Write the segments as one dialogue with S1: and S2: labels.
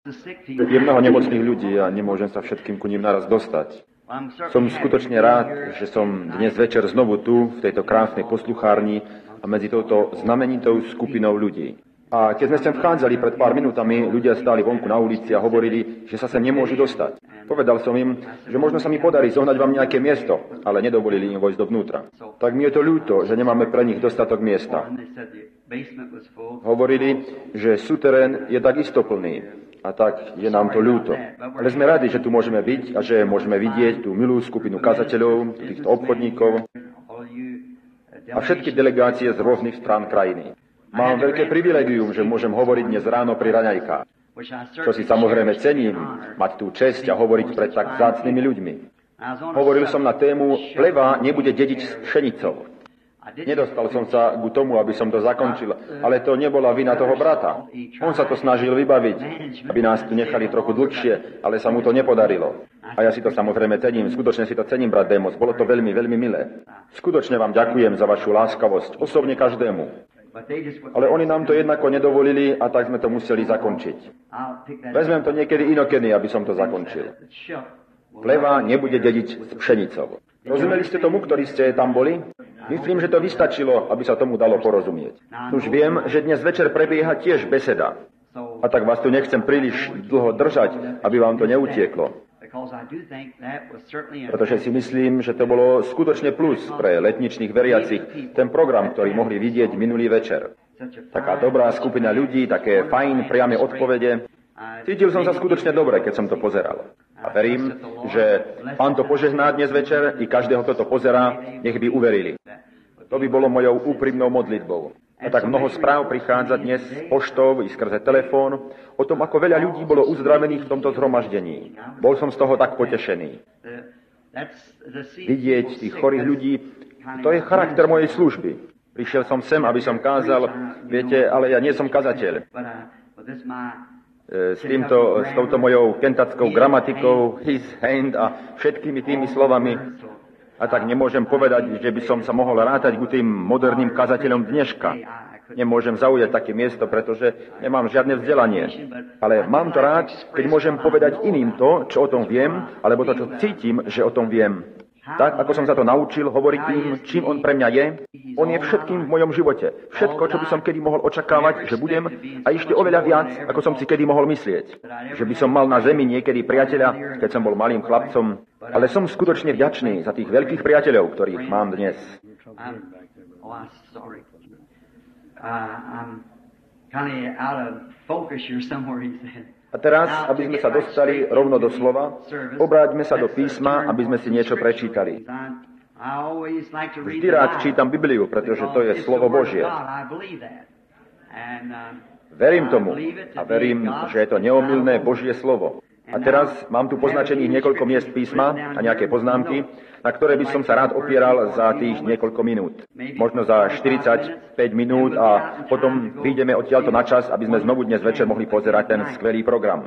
S1: Je mnoho nemocných ľudí a nemôžem sa všetkým ku ním naraz dostať. Som skutočne rád, že som dnes večer znovu tu, v tejto krásnej posluchárni a medzi touto znamenitou skupinou ľudí. A keď sme sem vchádzali pred pár minútami, ľudia stáli vonku na ulici a hovorili, že sa sem nemôžu dostať. Povedal som im, že možno sa mi podarí zohnať vám nejaké miesto, ale nedovolili im vojsť dovnútra. Tak mi je to ľúto, že nemáme pre nich dostatok miesta. Hovorili, že suterén je takisto plný. A tak je nám to ľúto. Ale sme radi, že tu môžeme byť a že môžeme vidieť tú milú skupinu kazateľov, týchto obchodníkov a všetky delegácie z rôznych strán krajiny. Mám veľké privilegium, že môžem hovoriť dnes ráno pri raňajkách. Čo si samozrejme cením, mať tú česť a hovoriť pred tak vzácnymi ľuďmi. Hovoril som na tému Pleva nebude dediť s pšenicou. Nedostal som sa k tomu, aby som to zakončil, ale to nebola vina toho brata. On sa to snažil vybaviť, aby nás tu nechali trochu dlhšie, ale sa mu to nepodarilo. A ja si to samozrejme cením, skutočne si to cením, brat Demos, bolo to veľmi, veľmi milé. Skutočne vám ďakujem za vašu láskavosť, osobne každému. Ale oni nám to jednako nedovolili a tak sme to museli zakončiť. Vezmem to niekedy inokedy, aby som to zakončil. Pleva nebude dediť s pšenicou. Rozumeli ste tomu, ktorí ste tam boli? Myslím, že to vystačilo, aby sa tomu dalo porozumieť. Už viem, že dnes večer prebieha tiež beseda. A tak vás tu nechcem príliš dlho držať, aby vám to neutieklo. Pretože si myslím, že to bolo skutočne plus pre letničných veriacich, ten program, ktorý mohli vidieť minulý večer. Taká dobrá skupina ľudí, také fajn, priame odpovede. Cítil som sa skutočne dobre, keď som to pozeral. A verím, že Pán to požehná dnes večer i každého, kto to pozerá, nech by uverili. To by bolo mojou úprimnou modlitbou. A tak mnoho správ prichádza dnes z poštov i skrze telefón o tom, ako veľa ľudí bolo uzdravených v tomto zhromaždení. Bol som z toho tak potešený. Vidieť tých chorých ľudí, to je charakter mojej služby. Prišiel som sem, aby som kázal, viete, ale ja nie som kazateľ. S touto mojou kentackou gramatikou, his hand a všetkými tými slovami. A tak nemôžem povedať, že by som sa mohol rátať ku tým moderným kazateľom dneška. Nemôžem zaujať také miesto, pretože nemám žiadne vzdelanie. Ale mám to rád, keď môžem povedať iným to, čo o tom viem, alebo to, čo cítim, že o tom viem. Tak, ako som sa to naučil hovoriť tým, čím on pre mňa je, on je všetkým v mojom živote. Všetko, čo by som kedy mohol očakávať, že budem, a ešte oveľa viac, ako som si kedy mohol myslieť. Že by som mal na zemi niekedy priateľa, keď som bol malým chlapcom, ale som skutočne vďačný za tých veľkých priateľov, ktorých mám dnes. A teraz, aby sme sa dostali rovno do slova, obráťme sa do písma, aby sme si niečo prečítali. Vždy rád čítam Bibliu, pretože to je slovo Božie. Verím tomu a verím, že je to neomylné Božie slovo. A teraz mám tu poznačených niekoľko miest písma a nejaké poznámky, na ktoré by som sa rád opieral za tých niekoľko minút. Možno za 45 minút a potom vyjdeme odtiaľto na čas, aby sme znovu dnes večer mohli pozerať ten skvelý program.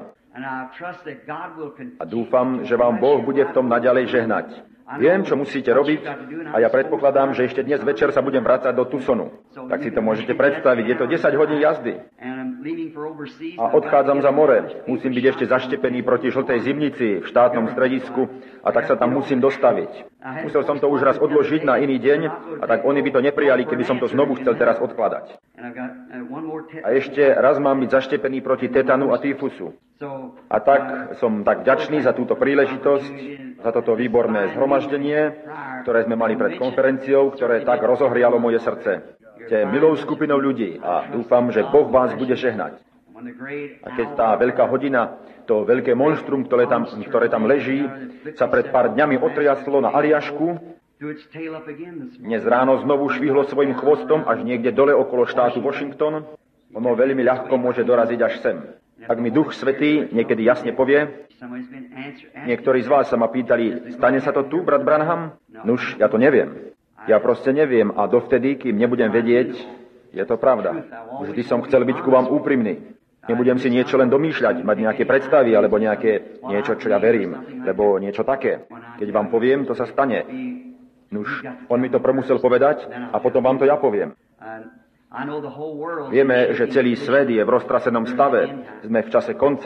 S1: A dúfam, že vám Boh bude v tom naďalej žehnať. Viem, čo musíte robiť a ja predpokladám, že ešte dnes večer sa budem vrácať do Tucsonu. Tak si to môžete predstaviť. Je to 10 hodín jazdy. A odchádzam za more. Musím byť ešte zaštepený proti žltej zimnici v štátnom stredisku a tak sa tam musím dostaviť. Musel som to už raz odložiť na iný deň a tak oni by to neprijali, keby som to znovu chcel teraz odkladať. A ešte raz mám byť zaštepený proti tetanu a tyfusu. A tak som tak vďačný za túto príležitosť, za toto výborné zhromaždenie, ktoré sme mali pred konferenciou, ktoré tak rozohrialo moje srdce. Ste milou skupinou ľudí a dúfam, že Boh vás bude žehnať. A keď tá veľká hodina, to veľké monštrum, ktoré tam leží, sa pred pár dňami otriaslo na Aliašku, dnes ráno znovu švihlo svojim chvostom až niekde dole okolo štátu Washington, ono veľmi ľahko môže doraziť až sem. Ak mi Duch Svätý niekedy jasne povie, niektorí z vás sa ma pýtali, stane sa to tu, brat Branham? Nuž, ja to neviem. Ja proste neviem a dovtedy, kým nebudem vedieť, je to pravda. Vždy som chcel byť ku vám úprimný. Nebudem si niečo len domýšľať, mať nejaké predstavy alebo niečo, čo ja verím, lebo niečo také. Keď vám poviem, to sa stane. Nuž, on mi to musel povedať a potom vám to ja poviem. Vieme, že celý svet je v roztrasenom stave. Sme v čase konca.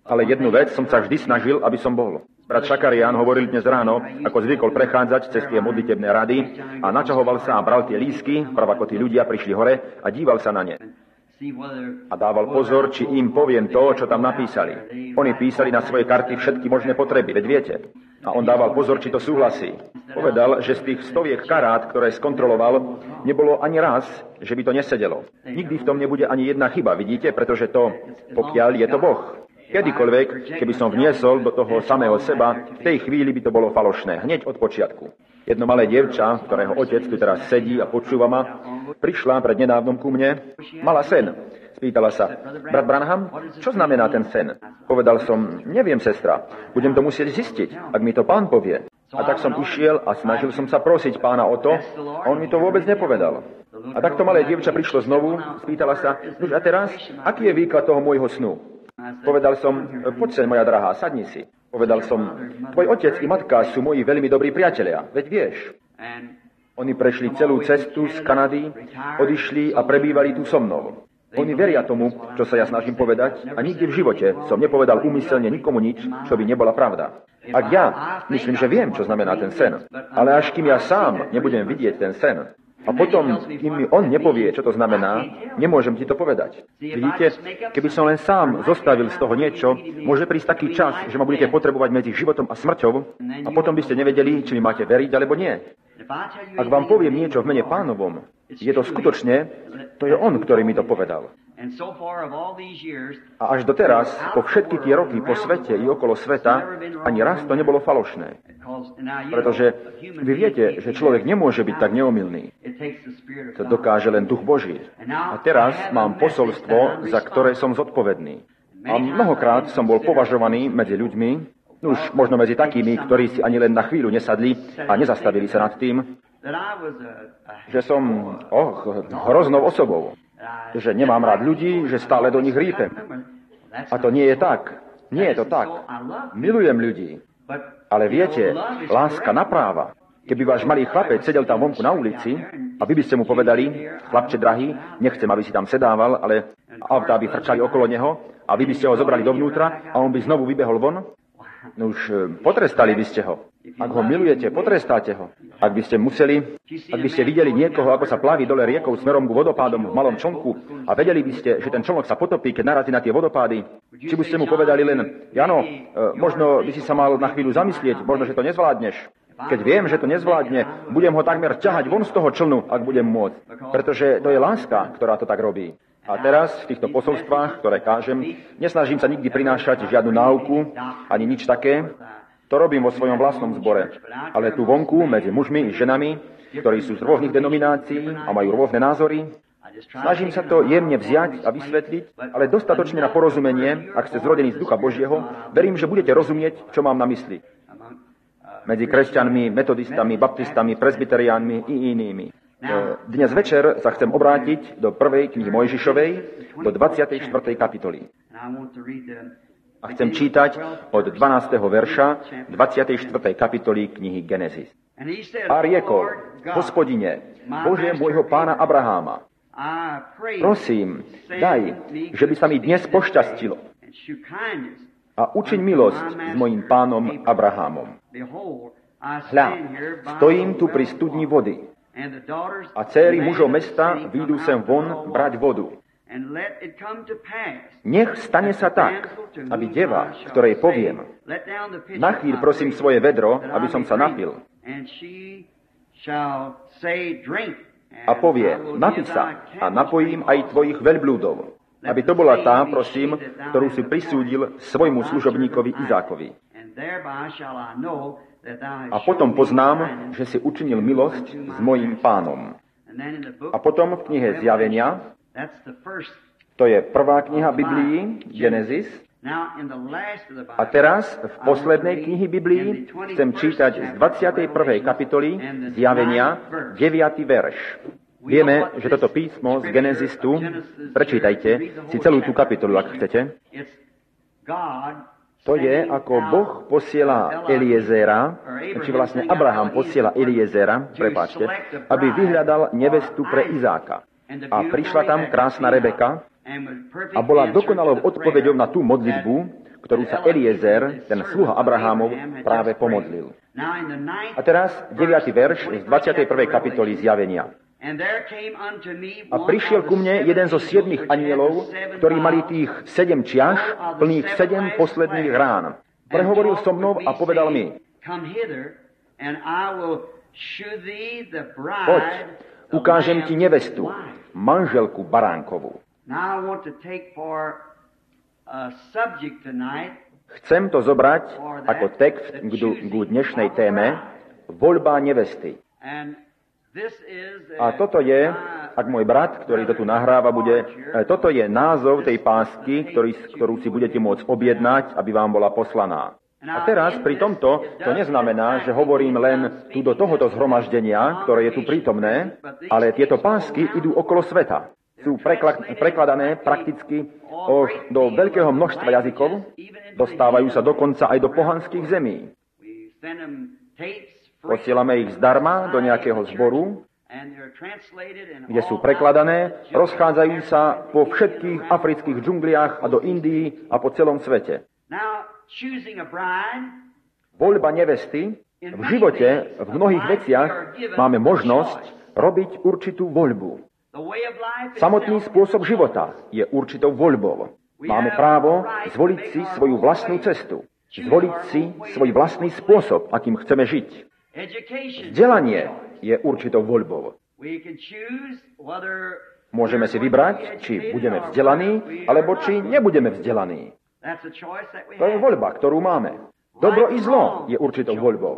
S1: Ale jednu vec som sa vždy snažil, aby som bol. Brat Šakarián hovoril dnes ráno, ako zvykol prechádzať cez tie modlitebné rady a načahoval sa a bral tie lístky, ako tí ľudia prišli hore a díval sa na ne. A dával pozor, či im poviem to, čo tam napísali. Oni písali na svoje karty všetky možné potreby, veď viete. A on dával pozor, či to súhlasí. Povedal, že z tých stoviek karát, ktoré skontroloval, nebolo ani raz, že by to nesedelo. Nikdy v tom nebude ani jedna chyba, vidíte, pretože to, pokiaľ je to Boh. Kedykoľvek, keby som vniesol do toho samého seba, v tej chvíli by to bolo falošné, hneď od počiatku. Jedno malé dievča, ktorého otec tu teraz sedí a počúva ma, prišla prednedávnom ku mne, mala sen. Spýtala sa, brat Branham, čo znamená ten sen? Povedal som, neviem, sestra, budem to musieť zistiť, ak mi to pán povie. A tak som išiel a snažil som sa prosiť pána o to, a on mi to vôbec nepovedal. A takto malé dievča prišlo znovu, spýtala sa, a teraz, aký je výklad toho môjho snu? Povedal som, poď sem, moja drahá, sadni si. Povedal som, tvoj otec i matka sú moji veľmi dobrí priatelia, veď vieš. Oni prešli celú cestu z Kanady, odišli a prebývali tu so mnou. Oni veria tomu, čo sa ja snažím povedať, a nikdy v živote som nepovedal úmyselne nikomu nič, čo by nebola pravda. Ak ja myslím, že viem, čo znamená ten sen, ale až kým ja sám nebudem vidieť ten sen, a potom, kým mi on nepovie, čo to znamená, nemôžem ti to povedať. Vidíte, keby som len sám zostavil z toho niečo, môže prísť taký čas, že ma budete potrebovať medzi životom a smrťou a potom by ste nevedeli, či mi máte veriť alebo nie. Ak vám poviem niečo v mene Pánovom, je to skutočne, to je on, ktorý mi to povedal. A až doteraz, po všetky tie roky po svete i okolo sveta, ani raz to nebolo falošné. Pretože vy viete, že človek nemôže byť tak neomylný. To dokáže len Duch Boží. A teraz mám posolstvo, za ktoré som zodpovedný. A mnohokrát som bol považovaný medzi ľuďmi, už možno medzi takými, ktorí si ani len na chvíľu nesadli a nezastavili sa nad tým, že som hroznou osobou. Že nemám rád ľudí, že stále do nich rýpem. A to nie je tak. Nie je to tak. Milujem ľudí. Ale viete, láska napráva. Keby váš malý chlapec sedel tam vonku na ulici a vy by ste mu povedali, chlapče drahý, nechcem, aby si tam sedával, ale autá by frčali okolo neho a vy by ste ho zobrali dovnútra a on by znovu vybehol von, no už potrestali by ste ho. Ak ho milujete, potrestáte ho. Ak by ste videli niekoho, ako sa plaví dole riekou smerom k vodopádom v malom člnku a vedeli by ste, že ten člnok sa potopí, keď narazí na tie vodopády, či by ste mu povedali len, Jano, možno by si sa mal na chvíľu zamyslieť, možno, že to nezvládneš. Keď viem, že to nezvládne, budem ho takmer ťahať von z toho člnu, ak budem môcť. Pretože to je láska, ktorá to tak robí. A teraz v týchto posolstvách, ktoré kážem, nesnažím sa nikdy prinášať žiadnu náuku, ani nič také. To robím vo svojom vlastnom zbore. Ale tu vonku, medzi mužmi i ženami, ktorí sú z rôznych denominácií a majú rôzne názory, snažím sa to jemne vziať a vysvetliť, ale dostatočne na porozumenie, ak ste zrodení z Ducha Božieho, verím, že budete rozumieť, čo mám na mysli. Medzi kresťanmi, metodistami, baptistami, presbyteriánmi i inými. Dnes večer sa chcem obrátiť do prvej knihy Mojžišovej, do 24. kapitoly. A chcem čítať od 12. verša 24. kapitoly knihy Genesis. A riekol, Hospodine, Bože môjho pána Abraháma, prosím, daj, že by sa mi dnes pošťastilo a učiň milosť s mojím pánom Abrahámom. Hľa, stojím tu pri studni vody a dcéry mužov mesta výjdu sem von brať vodu. Nech stane sa tak, aby deva, ktorej poviem, nachýľ prosím svoje vedro, aby som sa napil. A povie, napí sa a napojím aj tvojich veľblúdov. Aby to bola tá, prosím, ktorú si prisúdil svojmu služobníkovi Izákovi. A potom poznám, že si učinil milosť s mojím pánom. A potom v knihe Zjavenia, to je prvá kniha Biblii, Genesis, a teraz v poslednej knihy Biblii chcem čítať z 21. kapitoly Zjavenia, 9. verš. Vieme, že toto písmo z Genezistu, prečítajte si celú tú kapitolu, ak chcete, to je, ako Boh posiela Eliezera, či vlastne Abraham posiela Eliezera, prepáčte, aby vyhľadal nevestu pre Izáka. A prišla tam krásna Rebeka a bola dokonalou odpoveďou na tú modlitbu, ktorú sa Eliezer, ten sluha Abrahámov, práve pomodlil. A teraz 9. verš z 21. kapitoly Zjavenia. A prišiel ku mne jeden zo 7 anielov, ktorí mali tých 7 čiaš, plných 7 posledných rán. Prehovoril so mnou a povedal mi: Poď, ukážem ti nevestu, manželku baránkovú. Chcem to zobrať ako text k dnešnej téme voľba nevesty. A toto je, ak môj brat, ktorý to tu nahráva, toto je názov tej pásky, ktorú si budete môcť objednať, aby vám bola poslaná. A teraz pri tomto to neznamená, že hovorím len tu do tohoto zhromaždenia, ktoré je tu prítomné, ale tieto pásky idú okolo sveta. Sú prekladané prakticky do veľkého množstva jazykov, dostávajú sa dokonca aj do pohanských zemí. Posielame ich zdarma do nejakého zboru, kde sú prekladané, rozchádzajú sa po všetkých afrických džungliách a do Indii a po celom svete. Voľba nevesty, v živote, v mnohých veciach máme možnosť robiť určitú voľbu. Samotný spôsob života je určitou voľbou. Máme právo zvoliť si svoju vlastnú cestu, zvoliť si svoj vlastný spôsob, akým chceme žiť. Vzdelanie je určitou voľbou. Môžeme si vybrať, či budeme vzdelaní, alebo či nebudeme vzdelaní. To je voľba, ktorú máme. Dobro i zlo je určitou voľbou.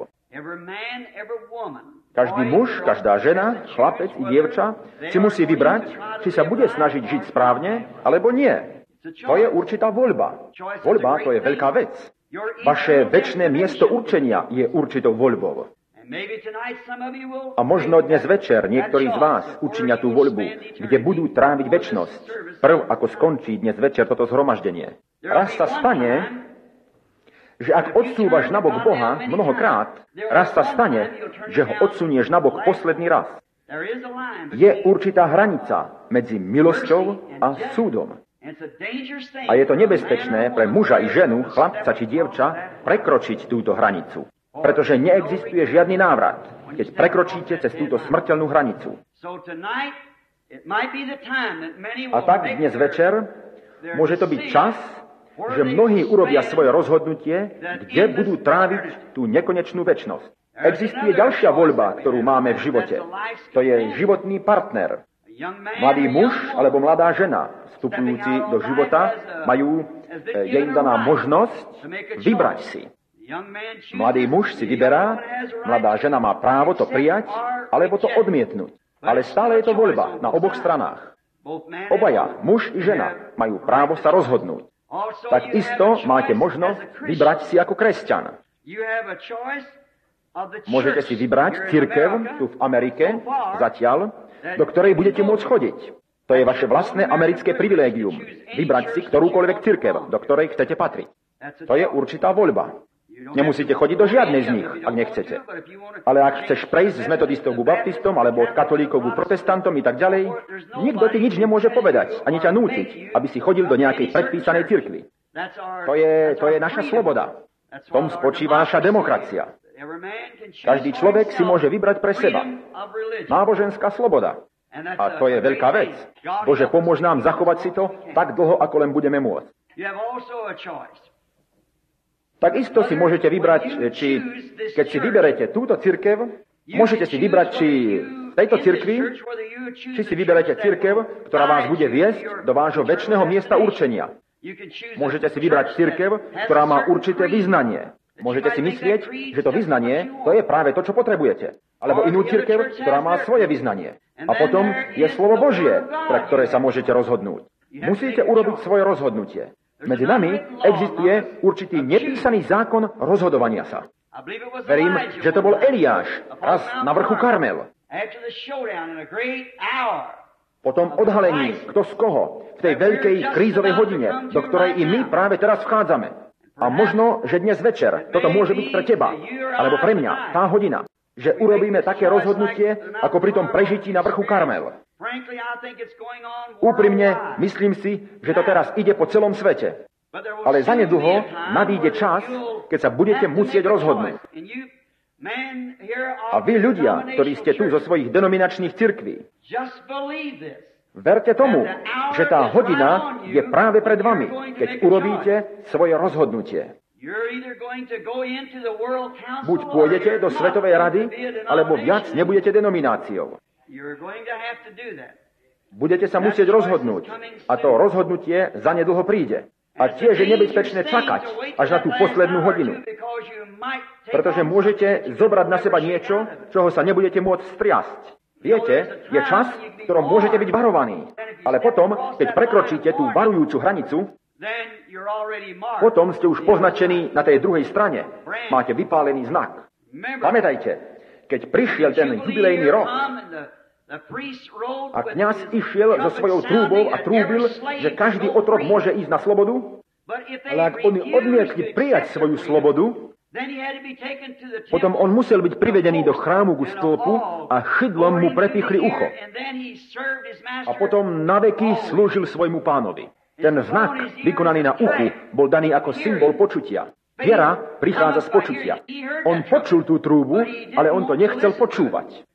S1: Každý muž, každá žena, chlapec i dievča si musí vybrať, či sa bude snažiť žiť správne, alebo nie. To je určitá voľba. Voľba to je veľká vec. Vaše večné miesto určenia je určitou voľbou. A možno dnes večer niektorí z vás učinia tú voľbu, kde budú tráviť večnosť, prv ako skončí dnes večer toto zhromaždenie. Raz sa stane, že ak odsúvaš nabok Boha mnohokrát, raz sa stane, že ho odsunieš nabok posledný raz. Je určitá hranica medzi milosťou a súdom. A je to nebezpečné pre muža i ženu, chlapca či dievča, prekročiť túto hranicu. Pretože neexistuje žiadny návrat, keď prekročíte cez túto smrteľnú hranicu. A tak dnes večer môže to byť čas, že mnohí urobia svoje rozhodnutie, kde budú tráviť tú nekonečnú večnosť. Existuje ďalšia voľba, ktorú máme v živote. To je životný partner. Mladý muž alebo mladá žena, vstupujúci do života, je im daná možnosť vybrať si. Mladý muž si vyberá, mladá žena má právo to prijať, alebo to odmietnúť. Ale stále je to voľba na oboch stranách. Obaja, muž i žena, majú právo sa rozhodnúť. Tak isto máte možnosť vybrať si ako kresťan. Môžete si vybrať cirkev tu v Amerike, zatiaľ, do ktorej budete môcť chodiť. To je vaše vlastné americké privilégium. Vybrať si ktorúkoľvek cirkev, do ktorej chcete patriť. To je určitá voľba. Nemusíte chodiť do žiadnej z nich, ak nechcete. Ale ak chceš prejsť z metodistov ku baptistom, alebo od katolíkov ku protestantom i tak ďalej, nikto ti nič nemôže povedať, ani ťa nútiť, aby si chodil do nejakej predpísanej cirkvi. To je naša sloboda. V tom spočíva naša demokracia. Každý človek si môže vybrať pre seba. Náboženská sloboda. A to je veľká vec. Bože, pomôž nám zachovať si to tak dlho, ako len budeme môcť. Takisto si môžete vybrať, keď si vyberete túto cirkev, môžete si vybrať, či v tejto cirkvi, či si vyberete cirkev, ktorá vás bude viesť do vášho večného miesta určenia. Môžete si vybrať cirkev, ktorá má určité vyznanie. Môžete si myslieť, že to vyznanie, to je práve to, čo potrebujete. Alebo inú cirkev, ktorá má svoje vyznanie. A potom je slovo Božie, pre ktoré sa môžete rozhodnúť. Musíte urobiť svoje rozhodnutie. Medzi nami existuje určitý nepísaný zákon rozhodovania sa. Verím, že to bol Eliáš raz na vrchu Karmel. Po tom odhalení, kto z koho, v tej veľkej krízovej hodine, do ktorej i my práve teraz vchádzame. A možno, že dnes večer toto môže byť pre teba, alebo pre mňa, tá hodina, že urobíme také rozhodnutie, ako pri tom prežití na vrchu Karmel. Úprimne, myslím si, že to teraz ide po celom svete. Ale zanedlho nadíde čas, keď sa budete musieť rozhodnúť. A vy ľudia, ktorí ste tu zo svojich denominačných cirkví, verte tomu, že tá hodina je práve pred vami, keď urobíte svoje rozhodnutie. Buď pôjdete do Svetovej rady, alebo viac nebudete denomináciou. Budete sa musieť rozhodnúť. A to rozhodnutie zanedlho príde. A tiež je nebezpečné čakať až na tú poslednú hodinu. Pretože môžete zobrať na seba niečo, čoho sa nebudete môcť striasť. Viete, je čas, v ktorom môžete byť varovaní. Ale potom, keď prekročíte tú varujúcu hranicu, potom ste už poznačení na tej druhej strane. Máte vypálený znak. Pamätajte, keď prišiel ten jubilejný rok a kňaz išiel so svojou trúbou a trúbil, že každý otrok môže ísť na slobodu, ale ak oni odmietli prijať svoju slobodu, potom on musel byť privedený do chrámu ku stĺpu a šidlom mu prepichli ucho. A potom naveky slúžil svojmu pánovi. Ten znak, vykonaný na uchu, bol daný ako symbol počutia. Viera prichádza z počutia. On počul tú trúbu, ale on to nechcel počúvať.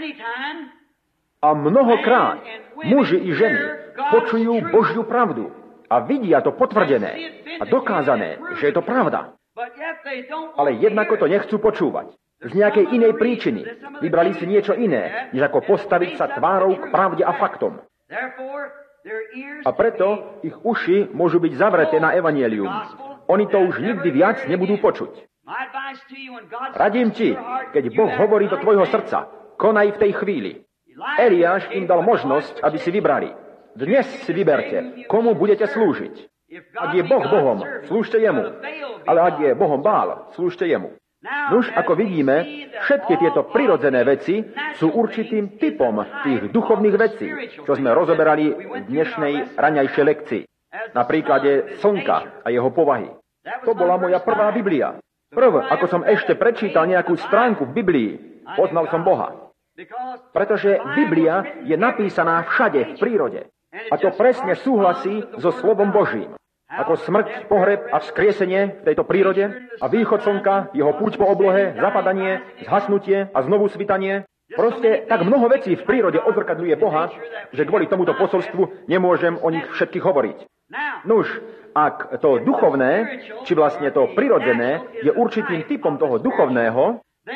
S1: A mnohokrát muži i ženy počujú Božiu pravdu a vidia to potvrdené a dokázané, že je to pravda. Ale jednako to nechcú počúvať. Z nejakej inej príčiny. Vybrali si niečo iné, než ako postaviť sa tvárou k pravde a faktom. A preto ich uši môžu byť zavreté na evanjelium. Oni to už nikdy viac nebudú počuť. Radím ti, keď Boh hovorí do tvojho srdca, konaj v tej chvíli. Eliáš im dal možnosť, aby si vybrali. Dnes si vyberte, komu budete slúžiť. Ak je Boh Bohom, slúžte jemu. Ale ak je Bohom Bál, slúžte jemu. Nuž, ako vidíme, všetky tieto prirodzené veci sú určitým typom tých duchovných vecí, čo sme rozoberali v dnešnej raňajšej lekcii. Na príklade slnka a jeho povahy. To bola moja prvá Biblia. Ako som ešte prečítal nejakú stránku v Biblii, poznal som Boha. Pretože Biblia je napísaná všade v prírode. A to presne súhlasí so slovom Božím. Ako smrť, pohreb a vzkriesenie v tejto prírode a východ slnka, jeho púť po oblohe, zapadanie, zhasnutie a znovu svitanie. Proste tak mnoho vecí v prírode odzrkadľuje Boha, že kvôli tomuto posolstvu nemôžem o nich všetkých hovoriť. Nuž, ak to duchovné, či vlastne to prirodzené, je určitým typom toho duchovného,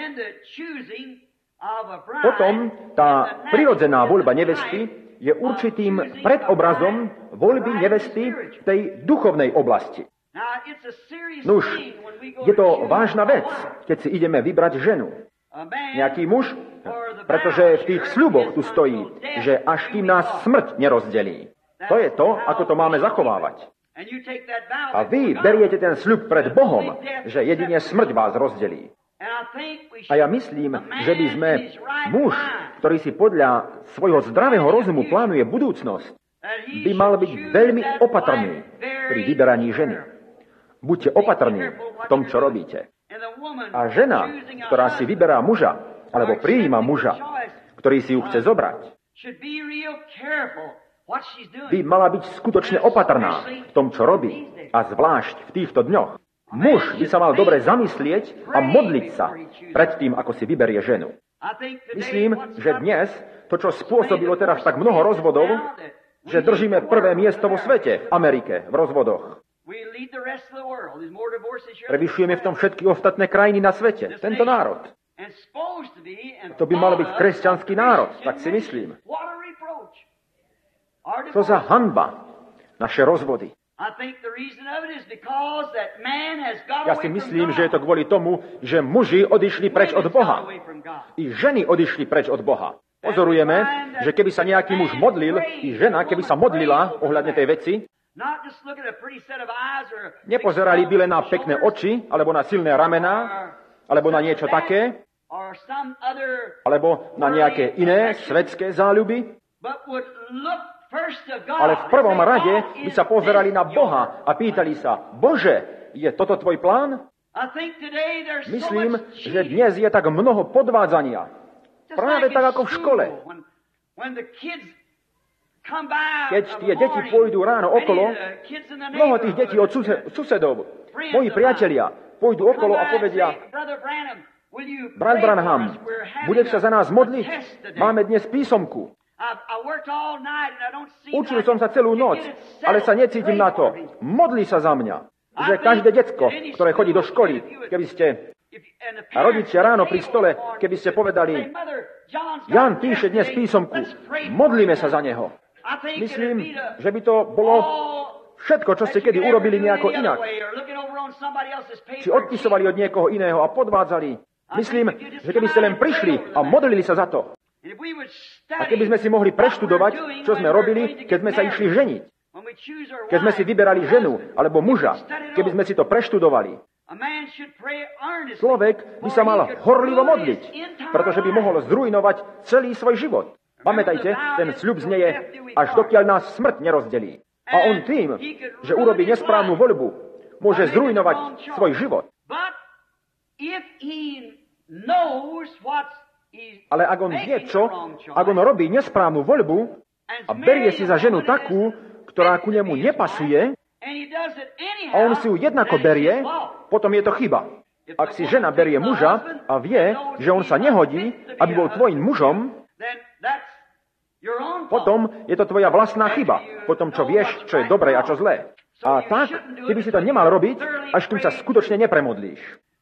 S1: potom tá prirodzená voľba nevesty je určitým predobrazom voľby nevesty v tej duchovnej oblasti. Nuž, je to vážna vec, keď si ideme vybrať ženu. Nejaký muž, pretože v tých sľuboch tu stojí, že až kým nás smrť nerozdelí. To je to, ako to máme zachovávať. A vy beriete ten sľub pred Bohom, že jedine smrť vás rozdelí. A ja myslím, že by sme muž, ktorý si podľa svojho zdravého rozumu plánuje budúcnosť, by mal byť veľmi opatrný pri vyberaní ženy. Buďte opatrní v tom, čo robíte. A žena, ktorá si vyberá muža, alebo prijíma muža, ktorý si ju chce zobrať, by mala byť skutočne opatrná v tom, čo robí, a zvlášť v týchto dňoch. Muž by sa mal dobre zamyslieť a modliť sa pred tým, ako si vyberie ženu. Myslím, že dnes to, čo spôsobilo teraz tak mnoho rozvodov, že držíme prvé miesto vo svete, v Amerike, v rozvodoch. Prevyšujeme v tom všetky ostatné krajiny na svete, tento národ. To by mal byť kresťanský národ, tak si myslím. Čo za hanba, naše rozvody. Ja si myslím, že je to kvôli tomu, že muži odišli preč od Boha. I ženy odišli preč od Boha. Pozorujeme, že keby sa nejaký muž modlil, i žena, keby sa modlila ohľadne tej veci, nepozerali by len na pekné oči, alebo na silné ramená, alebo na niečo také, alebo na nejaké iné svetské záľuby, ale v prvom rade by sa pozerali na Boha a pýtali sa, Bože, je toto tvoj plán? Myslím, že dnes je tak mnoho podvádzania. Práve tak ako v škole. Keď tie deti pôjdu ráno okolo, mnoho tých detí od susedov, moji priatelia, pôjdu okolo a povedia: Brat Branham, budeš sa za nás modliť? Máme dnes písomku. Učil som sa celú noc, ale sa necítim na to. Modli sa za mňa. Že každé decko, ktoré chodí do školy, keby ste, a rodičia ráno pri stole, keby ste povedali: Jan píše dnes písomku, modlíme sa za neho. Myslím, že by to bolo všetko, čo ste kedy urobili nejako inak. Či odpisovali od niekoho iného a podvádzali. Myslím, že keby ste len prišli a modlili sa za to. A keby sme si mohli preštudovať, čo sme robili, keď sme sa išli ženiť. Keď sme si vyberali ženu alebo muža, keby sme si to preštudovali. Človek by sa mal horlivo modliť, pretože by mohol zrujnovať celý svoj život. Pamätajte, ten sľub znieje, až dokiaľ nás smrť nerozdelí. A on tým, že urobí nesprávnu voľbu, môže zrujnovať svoj život. Ale ak on vie čo, ak on robí nesprávnu voľbu a berie si za ženu takú, ktorá ku nemu nepasuje, a on si ju jednako berie, potom je to chyba. Ak si žena berie muža a vie, že on sa nehodí, aby bol tvojim mužom, potom je to tvoja vlastná chyba. Potom, čo vieš, čo je dobré a čo zlé. A tak, ty by si to nemal robiť, až kým sa skutočne nepremodlíš.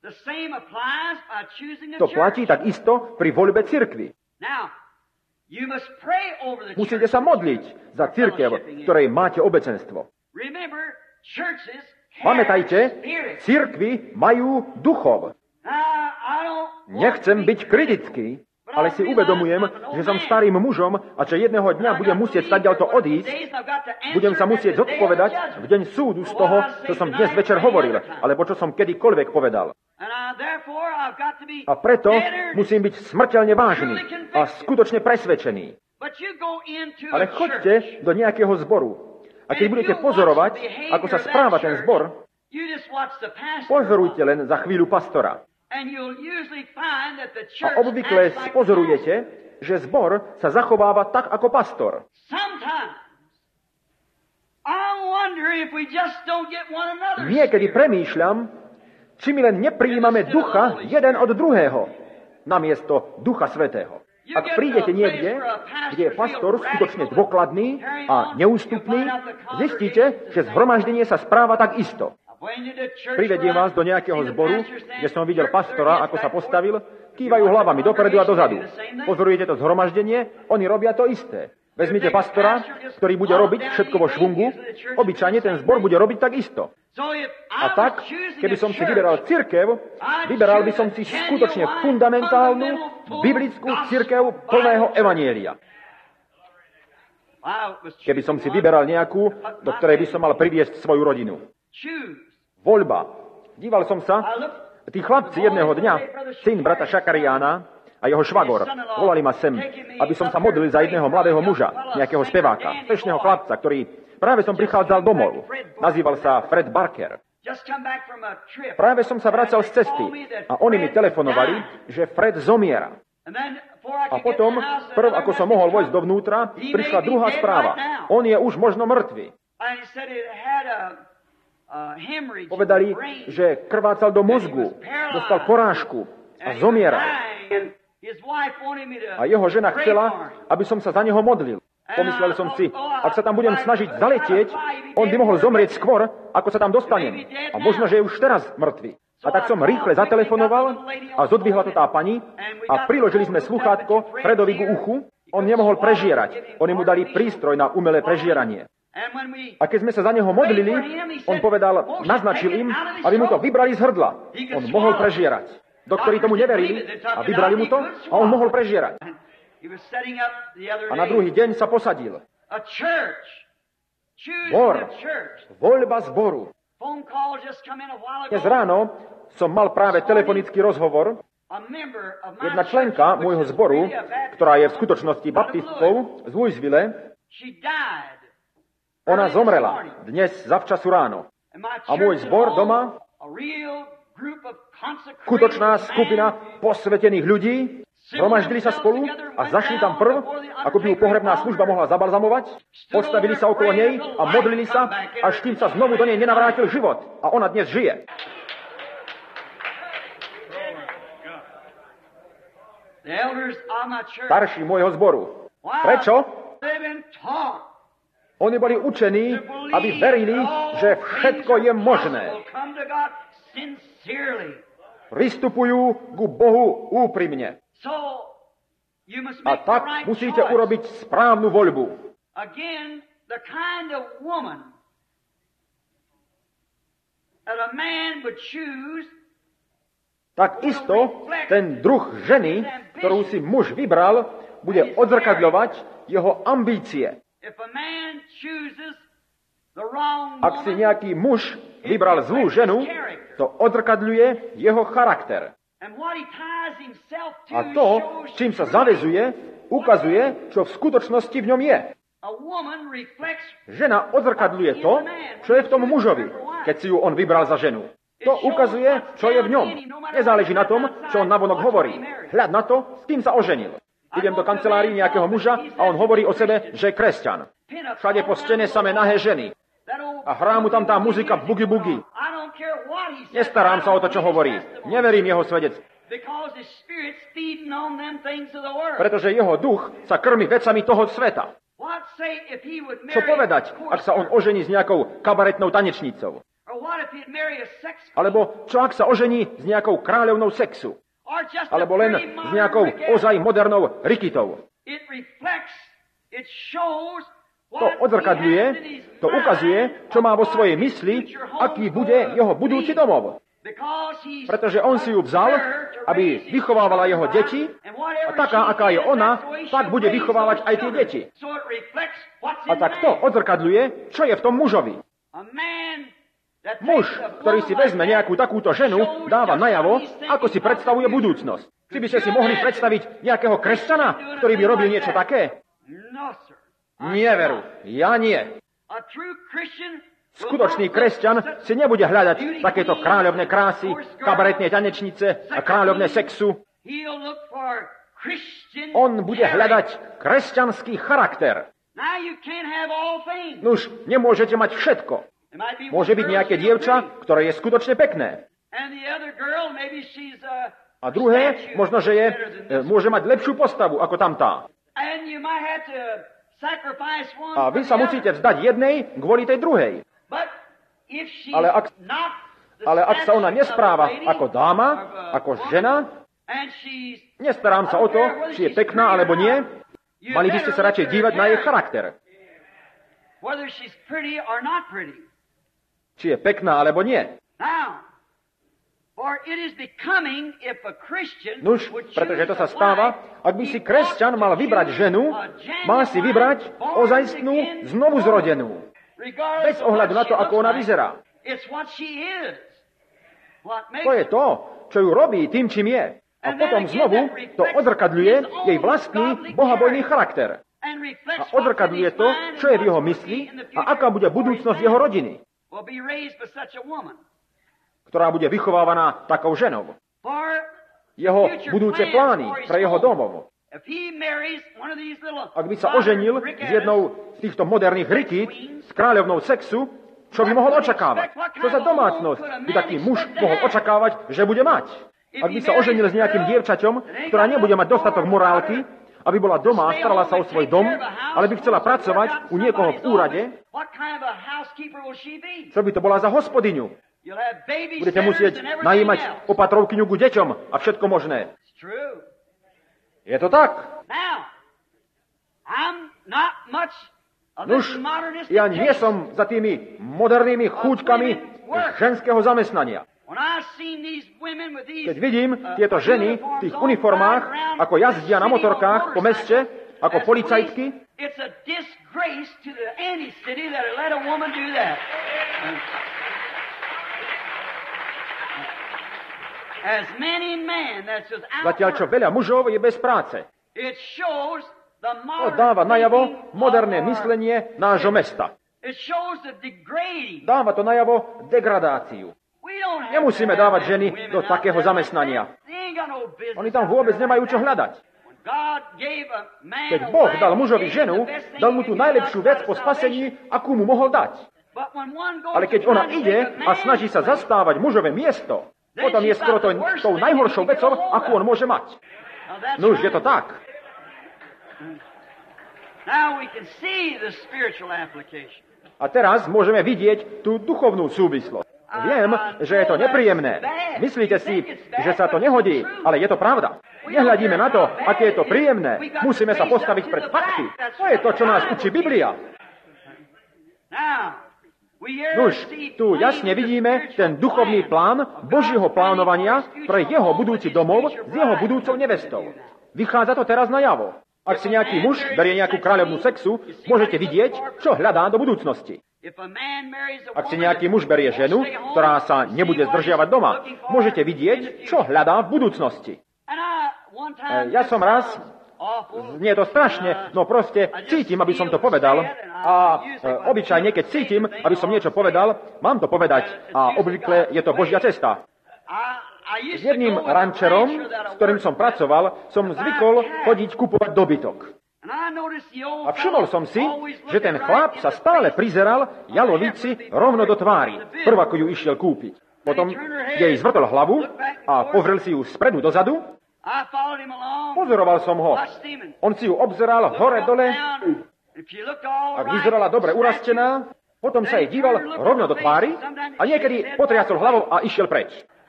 S1: To platí tak isto pri voľbe cirkvi. Musíte sa modliť za cirkev, ktorej máte obecenstvo. Pamätajte, cirkvi majú duchov. Nechcem byť kritický, ale si uvedomujem, že som starým mužom a že jedného dňa budem musieť stadiaľto odísť, budem sa musieť zodpovedať v deň súdu z toho, čo som dnes večer hovoril, alebo čo som kedykoľvek povedal. A preto musím byť smrteľne vážny a skutočne presvedčený. Ale choďte do nejakého zboru a keď budete pozorovať, ako sa správa ten zbor, pozorujte len za chvíľu pastora. A obvykle spozorujete, že zbor sa zachováva tak ako pastor. Niekedy premýšľam, či my len neprijímame ducha jeden od druhého, namiesto ducha svätého. Ak prídete niekde, kde je pastor skutočne dôkladný a neústupný, zistíte, že zhromaždenie sa správa tak isto. Privediem vás do nejakého zboru, kde som videl pastora, ako sa postavil, kývajú hlavami dopredu a dozadu. Pozorujete to zhromaždenie, oni robia to isté. Vezmite pastora, ktorý bude robiť všetko vo švungu, obyčajne ten zbor bude robiť tak isto. A tak, keby som si vyberal cirkev, vyberal by som si skutočne fundamentálnu, biblickú cirkev plného evanjelia. Keby som si vyberal nejakú, do ktorej by som mal priviesť svoju rodinu. Voľba. Díval som sa, tí chlapci jedného dňa, syn brata Šakariána a jeho švagor, volali ma sem, aby som sa modlil za jedného mladého muža, nejakého speváka, fešného chlapca, ktorý práve som prichádzal domov. Nazýval sa Fred Barker. Práve som sa vracal z cesty a oni mi telefonovali, že Fred zomiera. A potom, prv ako som mohol vojsť dovnútra, prišla druhá správa. On je už možno mŕtvy. Povedali, že krvácal do mozgu, dostal porážku a zomiera. A jeho žena chcela, aby som sa za neho modlil. Pomyslel som si, ak sa tam budem snažiť zaletieť, on by mohol zomrieť skôr, ako sa tam dostanem. A možno, že je už teraz mŕtvy. A tak som rýchle zatelefonoval a zodvihla to tá pani a priložili sme sluchátko Fredovi k uchu. On nemohol prežierať. Oni mu dali prístroj na umelé prežieranie. A keď sme sa za neho modlili, on povedal, naznačil im, aby mu to vybrali z hrdla. On mohol prežierať. Doktori tomu neverili a vybrali mu to a on mohol prežierať. A na druhý deň sa posadil. Zbor. Voľba zboru. Dnes ráno som mal práve telefonický rozhovor. Jedna členka môjho zboru, ktorá je v skutočnosti baptistkou z Louisville, ona zomrela dnes zavčasu ráno. A môj zbor doma, skutočná skupina posvetených ľudí, Zhromaždili sa spolu a zašli tam prv, ako by ju pohrebná služba mohla zabalzamovať. Postavili sa okolo nej a modlili sa, až kým sa znovu do nej nenavrátil život. A ona dnes žije. Starší môjho zboru. Prečo? Oni boli učení, aby verili, že všetko je možné. Pristupujú ku Bohu úprimne. A tak musíte urobiť správnu voľbu. Tak isto ten druh ženy, ktorú si muž vybral, bude odzrkadľovať jeho ambície. Ak si nejaký muž vybral zlú ženu, to odzrkadľuje jeho charakter. A to, čím sa zavezuje, ukazuje, čo v skutočnosti v ňom je. Žena odzrkadľuje to, čo je v tom mužovi, keď si ju on vybral za ženu. To ukazuje, čo je v ňom. Nezáleží na tom, čo on navonok hovorí. Hľad na to, s kým sa oženil. Idem do kancelárii nejakého muža a on hovorí o sebe, že je kresťan. Všade po stene samé nahé ženy. A hrá mu tam tá muzika bugi-bugi. Nestarám sa o to, čo hovorí. Neverím jeho svedectvu. Pretože jeho duch sa krmi vecami toho sveta. Čo povedať, ak sa on ožení s nejakou kabaretnou tanečnicou? Alebo čo ak sa ožení s nejakou kráľovnou sexu? Alebo len s nejakou ozaj modernou rikitou? To odzrkadľuje, to ukazuje, čo má vo svojej mysli, aký bude jeho budúci domov. Pretože on si ju vzal, aby vychovávala jeho deti a taká, aká je ona, tak bude vychovávať aj tie deti. A tak to odzrkadľuje, čo je v tom mužovi. Muž, ktorý si vezme nejakú takúto ženu, dáva najavo, ako si predstavuje budúcnosť. Či by ste si mohli predstaviť nejakého kresťana, ktorý by robil niečo také? Neveru, ja nie. Skutočný kresťan si nebude hľadať takéto kráľovné krásy, kabaretné tanečnice a kráľovné sexu. On bude hľadať kresťanský charakter. Nuž, nemôžete mať všetko. Môže byť nejaké dievča, ktoré je skutočne pekné. A druhé, možno, že môže mať lepšiu postavu ako tamtá. A vy sa musíte vzdať jednej kvôli tej druhej. Ale ak sa ona nespráva ako dáma, ako žena, nestarám sa o to, či je pekná alebo nie, mali by ste sa radšej dívať na jej charakter. Či je pekná alebo nie. Nuž, pretože to sa stáva, ak by si kresťan mal vybrať ženu, má si vybrať ozajstnú znovuzrodenú. Bez ohľadu na to, ako ona vyzerá. To je to, čo ju robí tým, čím je. A potom znovu to odzrkadľuje jej vlastný bohabojný charakter. A odzrkadľuje to, čo je v jeho mysli a aká bude budúcnosť jeho rodiny, ktorá bude vychovávaná takou ženou. Jeho budúce plány pre jeho domov. Ak by sa oženil s jednou z týchto moderných rikít, s kráľovnou sexu, čo by mohol očakávať? Čo za domácnosť by taký muž mohol očakávať, že bude mať? Ak by sa oženil s nejakým dievčaťom, ktorá nebude mať dostatok morálky, aby bola doma a starala sa o svoj dom, ale by chcela pracovať u niekoho v úrade, čo by to bola za hospodyňu? Budete musieť najímať opatrovkyňu ku deťom a všetko možné. Je to tak? Nuž, ja nie som za tými modernými chúčkami ženského zamestnania. Keď vidím tieto ženy v tých uniformách, ako jazdia na motorkách po meste, ako policajtky, zatiaľ čo veľa mužov je bez práce. To dáva najavo moderné myslenie nášho mesta. Dáva to najavo degradáciu. Nemusíme dávať ženy do takého zamestnania. Oni tam vôbec nemajú čo hľadať. Keď Boh dal mužovi ženu, dal mu tú najlepšiu vec po spasení, akú mu mohol dať. Ale keď ona ide a snaží sa zastávať mužové miesto, potom je skoro tou najhoršou vecou, akú on môže mať. No už je to tak. A teraz môžeme vidieť tú duchovnú súvislosť. Viem, že je to nepríjemné. Myslíte si, že sa to nehodí, ale je to pravda. Nehľadíme na to, aké je to príjemné. Musíme sa postaviť pred fakty. To je to, čo nás učí Biblia. Nuž, tu jasne vidíme ten duchovný plán Božieho plánovania pre jeho budúci domov s jeho budúcou nevestou. Vychádza to teraz najavo. Ak si nejaký muž berie nejakú kráľovnú sexu, môžete vidieť, čo hľadá do budúcnosti. Ak si nejaký muž berie ženu, ktorá sa nebude zdržiavať doma, môžete vidieť, čo hľadá v budúcnosti. Ja som raz, nie je to strašne, no proste cítim, aby som to povedal. A obyčajne, keď cítim, aby som niečo povedal, mám to povedať. A obvykle je to Božia cesta. S jedným rančerom, s ktorým som pracoval, som zvykol chodiť kupovať dobytok. A všimol som si, že ten chlap sa stále prizeral jalovici rovno do tvári, prv ako ju išiel kúpiť. Potom jej zvrtol hlavu a pozrel si ju spredu dozadu. Pozoroval som ho. On si ju obzeral hore-dole. Ak vyzerala dobre urastená, potom sa jej díval rovno do tvári a niekedy potriasol hlavou a išiel preč.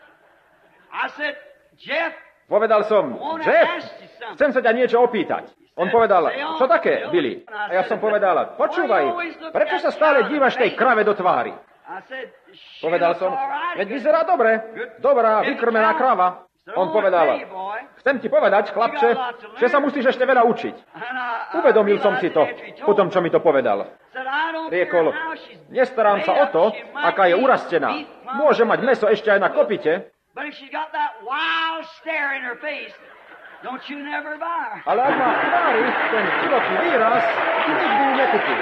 S1: Povedal som, Jeff, chcem sa ťa niečo opýtať. On povedal, čo také, Billy? A ja som povedal, počúvaj, prečo sa stále dívaš tej krave do tvári? Povedal som, veď vyzerá dobre, dobrá, vykrmená krava. On povedal, chcem ti povedať, chlapče, že sa musíš ešte veľa učiť. Uvedomil som si to, potom, čo mi to povedal. Riekol, nestarám sa o to, aká je urastená. Môže mať mäso ešte aj na kopite, ale ak má v tvári ten divoký výraz, nikdy ju nekúpi.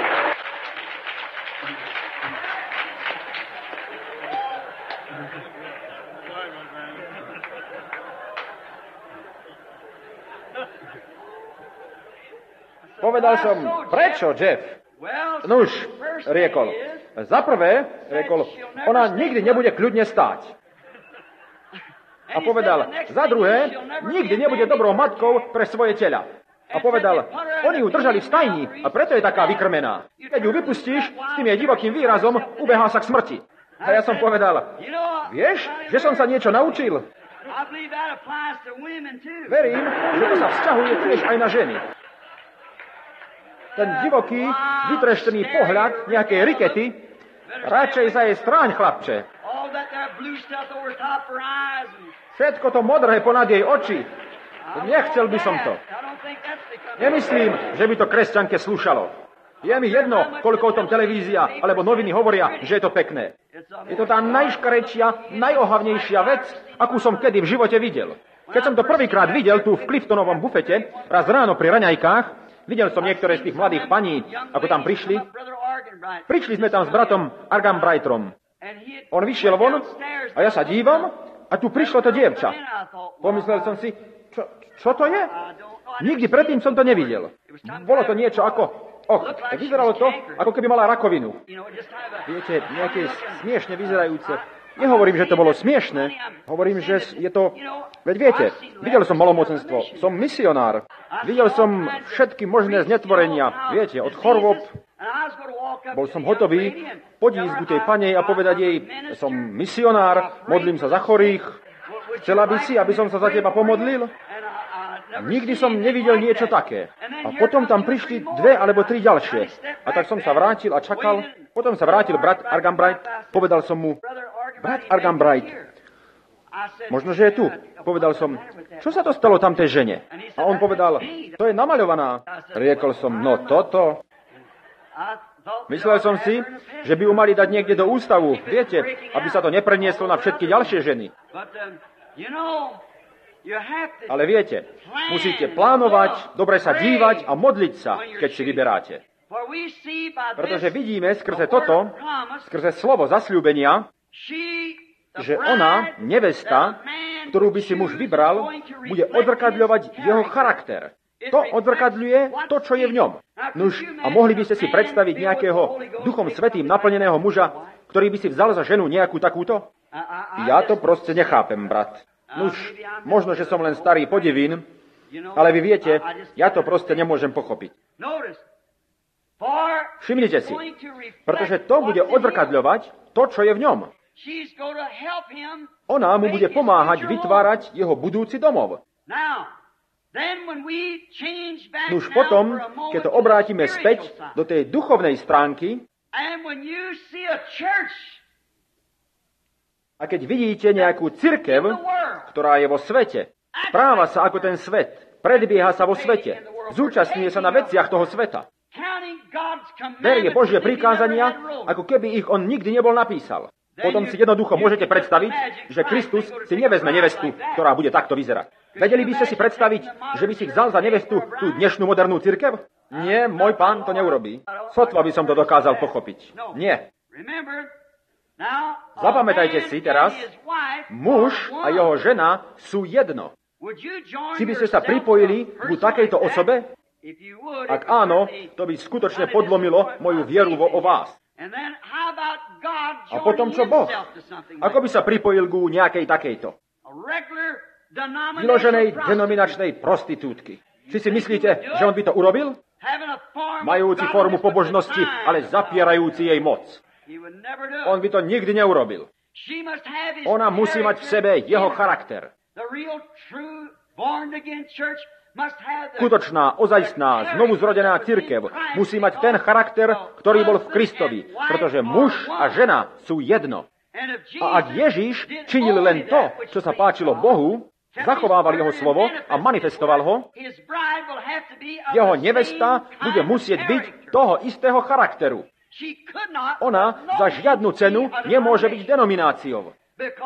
S1: Povedal som, prečo, Jeff? Nuž, riekol. Za prvé, riekol, ona nikdy nebude kľudne stáť. A povedal, za druhé, nikdy nebude dobrou matkou pre svoje tela. A povedal, oni ju držali v stajni a preto je taká vykrmená. Keď ju vypustíš, s tým jej divokým výrazom ubehá sa k smrti. A ja som povedal, vieš, že som sa niečo naučil? Verím, že to sa vzťahuje tiež aj na ženy. Ten divoký, vytreštený pohľad nejakej rikety, radšej sa jej stráň, chlapče. Všetko to modré ponad jej oči. Nechcel by som to. Nemyslím, že by to kresťanke slúšalo. Je mi jedno, koľko o tom televízia alebo noviny hovoria, že je to pekné. Je to tá najškarečia, najohavnejšia vec, akú som kedy v živote videl. Keď som to prvýkrát videl tu v Cliftonovom bufete, raz ráno pri raňajkách, videl som niektoré z tých mladých paní, ako tam prišli. Prišli sme tam s bratom Arganbrightom. On vyšiel von a ja sa dívam a tu prišlo to dievča. Pomyslel som si, čo to je? Nikdy predtým som to nevidel. Bolo to niečo ako, vyzeralo to, ako keby mala rakovinu. Viete, nejaké smiešne vyzerajúce. Nehovorím, že to bolo smiešne, hovorím, že je to... Veď viete, videl som malomocenstvo, som misionár, videl som všetky možné znetvorenia, viete, od chorôb. Bol som hotový podísť ku tej panej a povedať jej, som misionár, modlím sa za chorých, chcela by si, aby som sa za teba pomodlil? Nikdy som nevidel niečo také. A potom tam prišli 2 alebo 3 ďalšie. A tak som sa vrátil a čakal. Potom sa vrátil brat Arganbright, povedal som mu, brat Arganbright, možno, že je tu. Povedal som, čo sa to stalo tam tej žene? A on povedal, to je namaľovaná. Riekol som, no toto. Myslel som si, že by ju mali dať niekde do ústavu, viete, aby sa to neprenieslo na všetky ďalšie ženy. Ale viete, musíte plánovať, dobre sa dívať a modliť sa, keď si vyberáte. Pretože vidíme skrze toto, skrze slovo zasľúbenia, že ona, nevesta, ktorú by si muž vybral, bude odzrkadľovať jeho charakter. To odzrkadľuje to, čo je v ňom. Nuž, a mohli by ste si predstaviť nejakého Duchom Svätým naplneného muža, ktorý by si vzal za ženu nejakú takúto? Ja to proste nechápem, brat. Nuž, možno, že som len starý podivín, ale vy viete, ja to proste nemôžem pochopiť. Všimnite si, pretože to bude odzrkadľovať to, čo je v ňom. Ona mu bude pomáhať vytvárať jeho budúci domov. Už potom, keď to obrátime späť do tej duchovnej stránky, a keď vidíte nejakú cirkev, ktorá je vo svete, správa sa ako ten svet, predbieha sa vo svete, zúčastňuje sa na veciach toho sveta, berie Božie prikázania, ako keby ich on nikdy nebol napísal. Potom si jednoducho môžete predstaviť, že Kristus si nevezme nevestu, ktorá bude takto vyzerať. Vedeli by ste si predstaviť, že by si vzal za nevestu tú dnešnú modernú cirkev? Nie, môj pán to neurobí. Sotva by som to dokázal pochopiť. Nie. Zapamätajte si teraz, muž a jeho žena sú jedno. Či by ste sa pripojili k takejto osobe? Ak áno, to by skutočne podlomilo moju vieru o vás. A potom čo Boh? Ako by sa pripojil ku nejakej takejto? Vyloženej denominačnej prostitútky. Či si myslíte, že on by to urobil? Majúci formu pobožnosti, ale zapierajúci jej moc. On by to nikdy neurobil. Ona musí mať v sebe jeho charakter. Skutočná, ozajstná, znovu zrodená cirkev musí mať ten charakter, ktorý bol v Kristovi, pretože muž a žena sú jedno. A ak Ježiš činil len to, čo sa páčilo Bohu, zachovával jeho slovo a manifestoval ho, jeho nevesta bude musieť byť toho istého charakteru. Ona za žiadnu cenu nemôže byť denomináciou.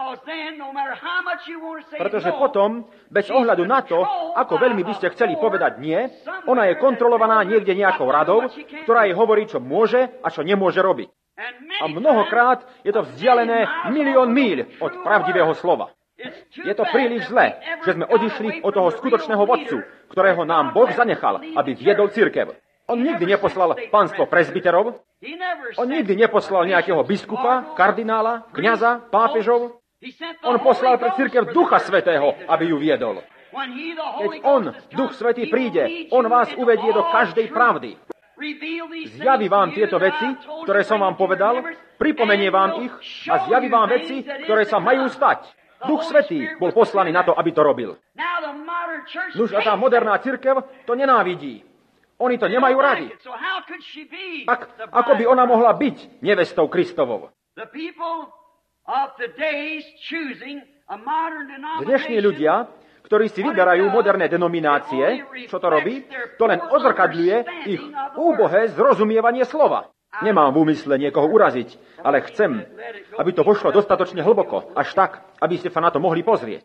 S1: Pretože potom, bez ohľadu na to, ako veľmi by ste chceli povedať nie, ona je kontrolovaná niekde nejakou radou, ktorá jej hovorí, čo môže a čo nemôže robiť. A mnohokrát je to vzdialené milión míľ od pravdivého slova. Je to príliš zlé, že sme odišli od toho skutočného vodcu, ktorého nám Boh zanechal, aby viedol cirkev. On nikdy neposlal pánstvo presbyterov, on nikdy neposlal nejakého biskupa, kardinála, kňaza, pápežov. On poslal pre cirkev Ducha Svätého, aby ju viedol. Keď on, Duch Svätý, príde, on vás uvedie do každej pravdy. Zjaví vám tieto veci, ktoré som vám povedal, pripomenie vám ich a zjaví vám veci, ktoré sa majú stať. Duch Svätý bol poslaný na to, aby to robil. Nuž a tá moderná cirkev to nenávidí. Oni to nemajú radi. Tak ako by ona mohla byť nevestou Kristovou? Dnešní ľudia, ktorí si vyberajú moderné denominácie, čo to robí, to len odzrkadľuje ich úbohé zrozumievanie slova. Nemám v úmysle niekoho uraziť, ale chcem, aby to pošlo dostatočne hlboko, až tak, aby ste sa na to mohli pozrieť.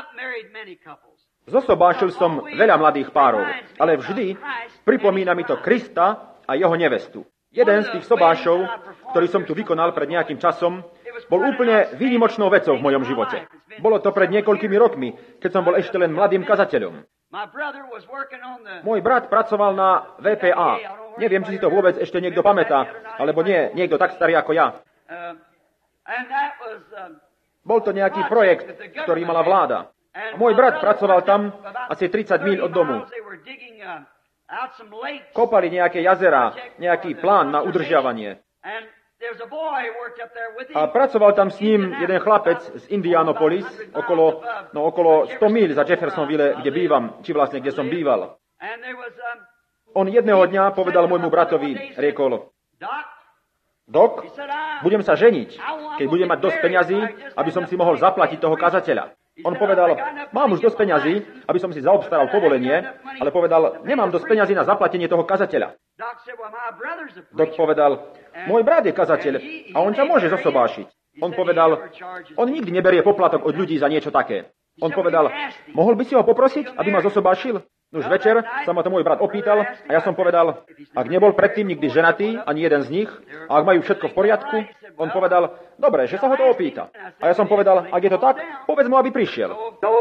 S1: Zosobášil som veľa mladých párov, ale vždy pripomína mi to Krista a jeho nevestu. Jeden z tých sobášov, ktorý som tu vykonal pred nejakým časom, bol úplne výnimočnou vecou v mojom živote. Bolo to pred niekoľkými rokmi, keď som bol ešte len mladým kazateľom. Môj brat pracoval na VPA. Neviem, či si to vôbec ešte niekto pamätá, alebo nie, niekto tak starý ako ja. Bol to nejaký projekt, ktorý mala vláda. Môj brat pracoval tam asi 30 míľ od domu. Kopali nejaké jazerá, nejaký plán na udržiavanie. A pracoval tam s ním jeden chlapec z Indianapolis, okolo 100 míľ za Jeffersonville, kde bývam, či vlastne kde som býval. On jedného dňa povedal môjmu bratovi, riekol: Dok, budem sa ženiť, keď budem mať dosť peňazí, aby som si mohol zaplatiť toho kazateľa. On povedal: mám už dosť peňazí, aby som si zaobstaral povolenie, ale povedal: nemám dosť peňazí na zaplatenie toho kazateľa. Dok povedal: môj brat je kazateľ a on ťa môže zosobášiť. On povedal: on nikdy neberie poplatok od ľudí za niečo také. On povedal: mohol by si ho poprosiť, aby ma zosobášil? Už večer sa ma to môj brat opýtal a ja som povedal, ak nebol predtým nikdy ženatý, ani jeden z nich, a ak majú všetko v poriadku, on povedal, dobre, že sa ho to opýta. A ja som povedal, ak je to tak, povedz mu, aby prišiel.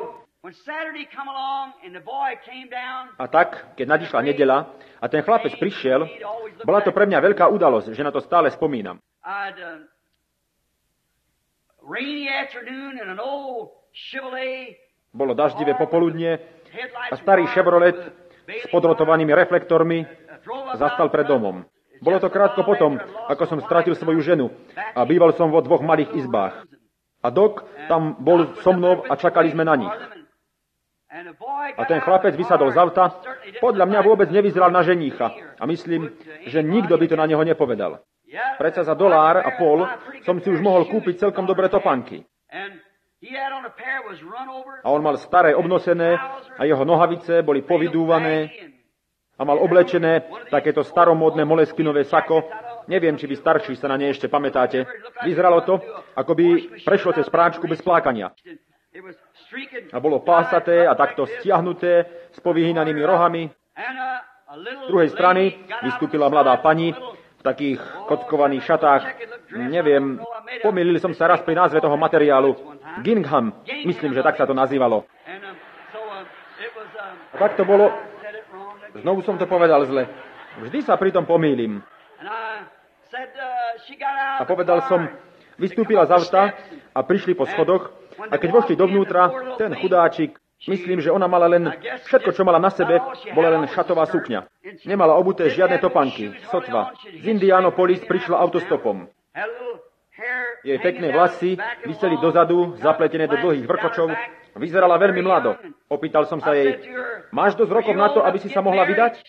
S1: A tak, keď nadišla nedeľa a ten chlapec prišiel, bola to pre mňa veľká udalosť, že na to stále spomínam. Bolo daždivé popoludnie a starý Chevrolet s podrotovanými reflektormi zastal pred domom. Bolo to krátko potom, ako som stratil svoju ženu a býval som vo 2 malých izbách. A Doc tam bol so mnou a čakali sme na nich. A ten chlapec vysadol z auta, podľa mňa vôbec nevyzeral na ženícha a myslím, že nikto by to na neho nepovedal. Predsa za $1.50 som si už mohol kúpiť celkom dobré topánky. A on mal staré obnosené a jeho nohavice boli povidúvané a mal oblečené takéto staromódne moleskinové sako. Neviem, či vy starší sa na ne ešte pamätáte. Vyzeralo to, ako by prešlo cez práčku bez plákania. A bolo pásaté a takto stiahnuté s povyhynanými rohami. Z druhej strany vystúpila mladá pani v takých kockovaných šatách. Neviem, pomýlil som sa raz pri názve toho materiálu. Gingham, myslím, že tak sa to nazývalo. A tak to bolo. Znovu som to povedal zle. Vždy sa pri tom pomýlim. A povedal som, vystúpila z auta a prišli po schodoch a keď vošli dovnútra, ten chudáčik, myslím, že ona mala len, všetko, čo mala na sebe, bola len šatová sukňa. Nemala obuté žiadne topánky, sotva. Z Indianapolis prišla autostopom. Jej pekné vlasy viseli dozadu, zapletené do dlhých vrkočov. Vyzerala veľmi mlado. Opýtal som sa jej, máš dosť rokov na to, aby si sa mohla vydať?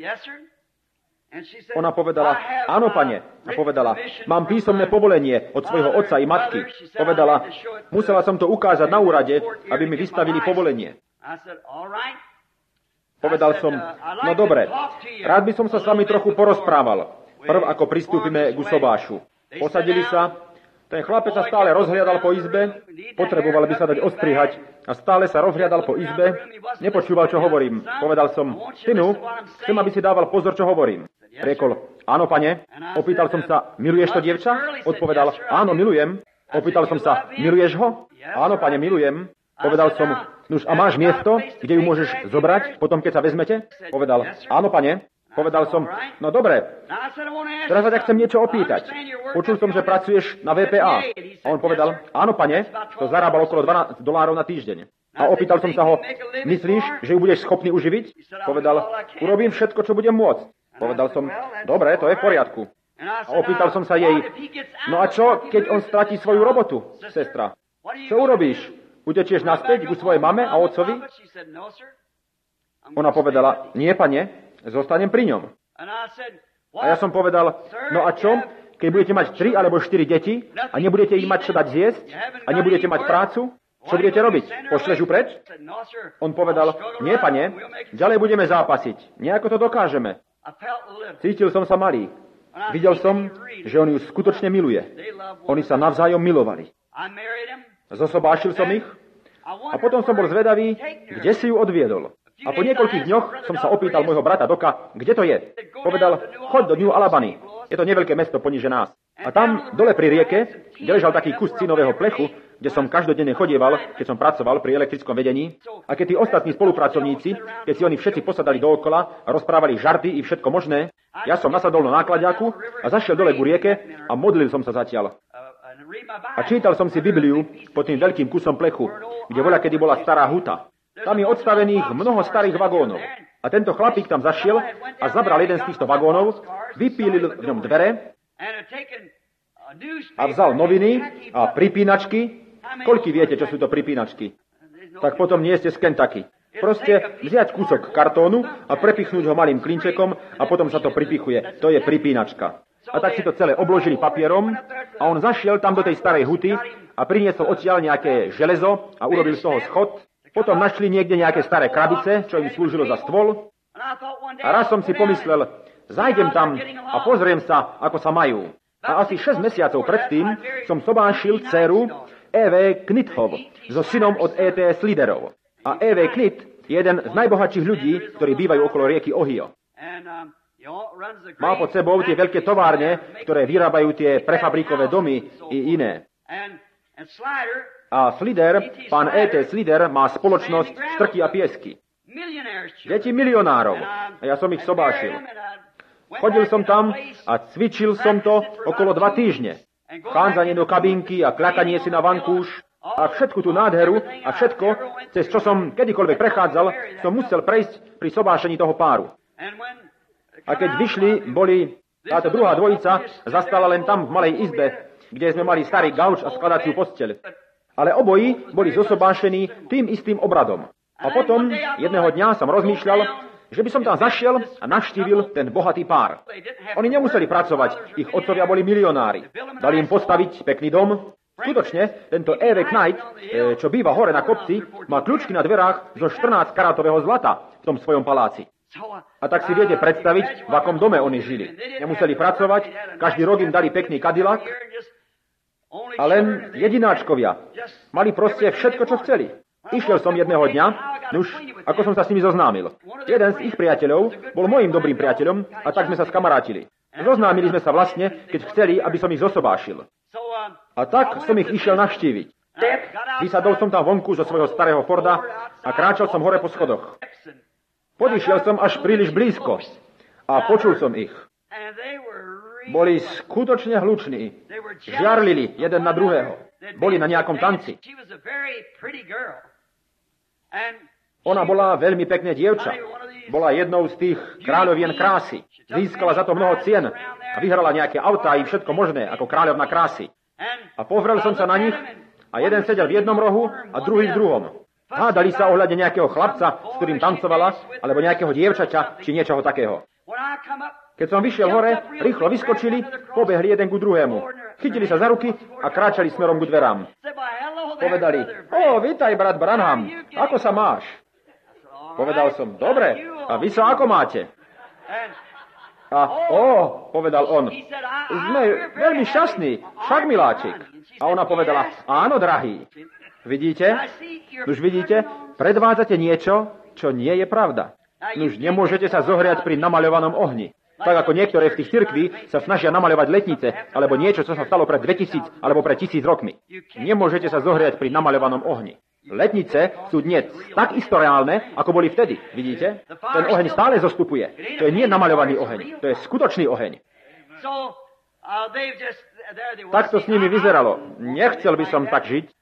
S1: Ona povedala, áno, pane. A povedala, mám písomné povolenie od svojho otca i matky. Povedala, musela som to ukázať na úrade, aby mi vystavili povolenie. Povedal som, no dobre, rád by som sa s vami trochu porozprával, prv ako pristúpime k sobášu. Posadili sa, ten chlapec sa stále rozhliadal po izbe, potreboval by sa dať ostrihať a stále sa rozhliadal po izbe, nepočúval, čo hovorím. Povedal som, synu, chcem, aby si dával pozor, čo hovorím. Riekol, áno, pane. Opýtal som sa, miluješ to dievča? Odpovedal, áno, milujem. Opýtal som sa, miluješ ho? Áno, pane, milujem. Povedal som, nuž a máš miesto, kde ju môžeš zobrať, potom keď sa vezmete? Povedal, áno, pane. Povedal som, no dobre, teraz sa ťa chcem niečo opýtať. Počul som, že pracuješ na VPA. A on povedal, áno, pane, to zarábal okolo $12 na týždeň. A opýtal som sa ho, myslíš, že ju budeš schopný uživiť? Povedal, urobím všetko, čo budem môcť. Povedal som, dobre, to je v poriadku. A opýtal som sa jej, no a čo, keď on stratí svoju robotu, sestra? Čo urobíš? Utečieš naspäť ku svojej mame a otcovi? Ona povedala, nie, pane, zostanem pri ňom. A ja som povedal, no a čo, keď budete mať 3 alebo 4 deti a nebudete im mať čo dať zjesť a nebudete mať prácu? Čo budete robiť? Pošleš ju preč? On povedal, nie, pane, ďalej budeme zápasiť. Nejako to dokážeme. Cítil som sa malý. Videl som, že on ju skutočne miluje. Oni sa navzájom milovali. Zosobášil som ich a potom som bol zvedavý, kde si ju odviedol. A po niekoľkých dňoch som sa opýtal môjho brata Doka, kde to je. Povedal, choď do New Albany. Je to neveľké mesto poniže nás. A tam, dole pri rieke, kde ležal taký kus cinového plechu, kde som každodenne chodieval, keď som pracoval pri elektrickom vedení. A keď tí ostatní spolupracovníci, keď si oni všetci posadali dookola a rozprávali žarty i všetko možné, ja som nasadol na nákladiaku a zašiel dole ku rieke a modlil som sa zatiaľ. A čítal som si Bibliu pod tým veľkým kusom plechu, kde voľakedy bola stará huta. Tam je odstavených mnoho starých vagónov. A tento chlapík tam zašiel a zabral jeden z týchto vagónov, vypílil v ňom dvere a vzal noviny a pripínačky. Koľky viete, čo sú to pripínačky? Tak potom nie ste z Kentucky. Proste vziať kúsok kartónu a prepichnúť ho malým klinčekom a potom sa to pripichuje. To je pripínačka. A tak si to celé obložili papierom a on zašiel tam do tej starej huty a priniesol odtiaľ nejaké železo a urobil z toho schod. Potom našli niekde nejaké staré krabice, čo im slúžilo za stôl. A raz som si pomyslel, zajdem tam a pozriem sa, ako sa majú. A asi 6 mesiacov predtým som sobášil dceru E.V. Knithov so synom od E.T. Sliderov. A E.V. Knith jeden z najbohatších ľudí, ktorí bývajú okolo rieky Ohio. Má pod sebou tie veľké továrne, ktoré vyrábajú tie prefabrikové domy i iné. A Slider, pán E.T. Slider, má spoločnosť Štrky a piesky. Deti milionárov. A ja som ich sobášil. Chodil som tam a cvičil som to okolo 2 týždne. Chádzanie do kabinky a kľakanie si na vankúš a všetku tú nádheru a všetko, cez čo som kedykoľvek prechádzal, som musel prejsť pri sobášení toho páru. A keď vyšli, táto druhá dvojica zastala len tam v malej izbe, kde sme mali starý gauč a skladaciu posteľ. Ale oboji boli zosobášení tým istým obradom. A potom jedného dňa som rozmýšľal, že by som tam zašiel a navštívil ten bohatý pár. Oni nemuseli pracovať, ich otcovia boli milionári. Dali im postaviť pekný dom. Skutočne, tento E.V. Knight, čo býva hore na kopci, má kľúčky na dverách zo 14-karatového zlata v tom svojom paláci. A tak si viete predstaviť, v akom dome oni žili. Nemuseli pracovať, každý rok im dali pekný Cadillac, a len jedináčkovia. Mali proste všetko, čo chceli. Išiel som jedného dňa, ako som sa s nimi zoznámil. Jeden z ich priateľov bol môjim dobrým priateľom a tak sme sa skamarátili. Zoznámili sme sa vlastne, keď chceli, aby som ich zosobášil. A tak som ich išiel navštíviť. Vysadol som tam vonku zo svojho starého Forda a kráčal som hore po schodoch. Podišiel som až príliš blízko a počul som ich. Boli skutočne hluční. Žiarlili jeden na druhého. Boli na nejakom tanci. Ona bola veľmi pekné dievča. Bola jednou z tých kráľovien krásy. Získala za to mnoho cien a vyhrala nejaké autá i všetko možné ako kráľovna krásy. A povrel som sa na nich a jeden sedel v jednom rohu a druhý v druhom. Hádali sa ohľadne nejakého chlapca, s ktorým tancovala, alebo nejakého dievčaťa, či niečoho takého. Keď som vyšiel hore, rýchlo vyskočili, pobehli jeden ku druhému. Chytili sa za ruky a kráčali smerom ku dverám. Povedali, vítaj, brat Branham, ako sa máš? Povedal som, dobre, a vy sa ako máte? Povedal on, sme veľmi šťastní, však miláčik. A ona povedala, áno, drahý. Vidíte? Už vidíte, predvádzate niečo, čo nie je pravda. Už nemôžete sa zohriať pri namaľovanom ohni. Tak ako niektoré z tých cirkví sa snažia namaľovať letnice, alebo niečo, čo sa stalo pred 2000 alebo pred 1000 rokmi. Nemôžete sa zohriať pri namaľovanom ohni. Letnice sú dnes tak isto reálne, ako boli vtedy. Vidíte? Ten oheň stále zostupuje. To je nie namaľovaný oheň. To je skutočný oheň. Tak to s nimi vyzeralo. Nechcel by som tak žiť.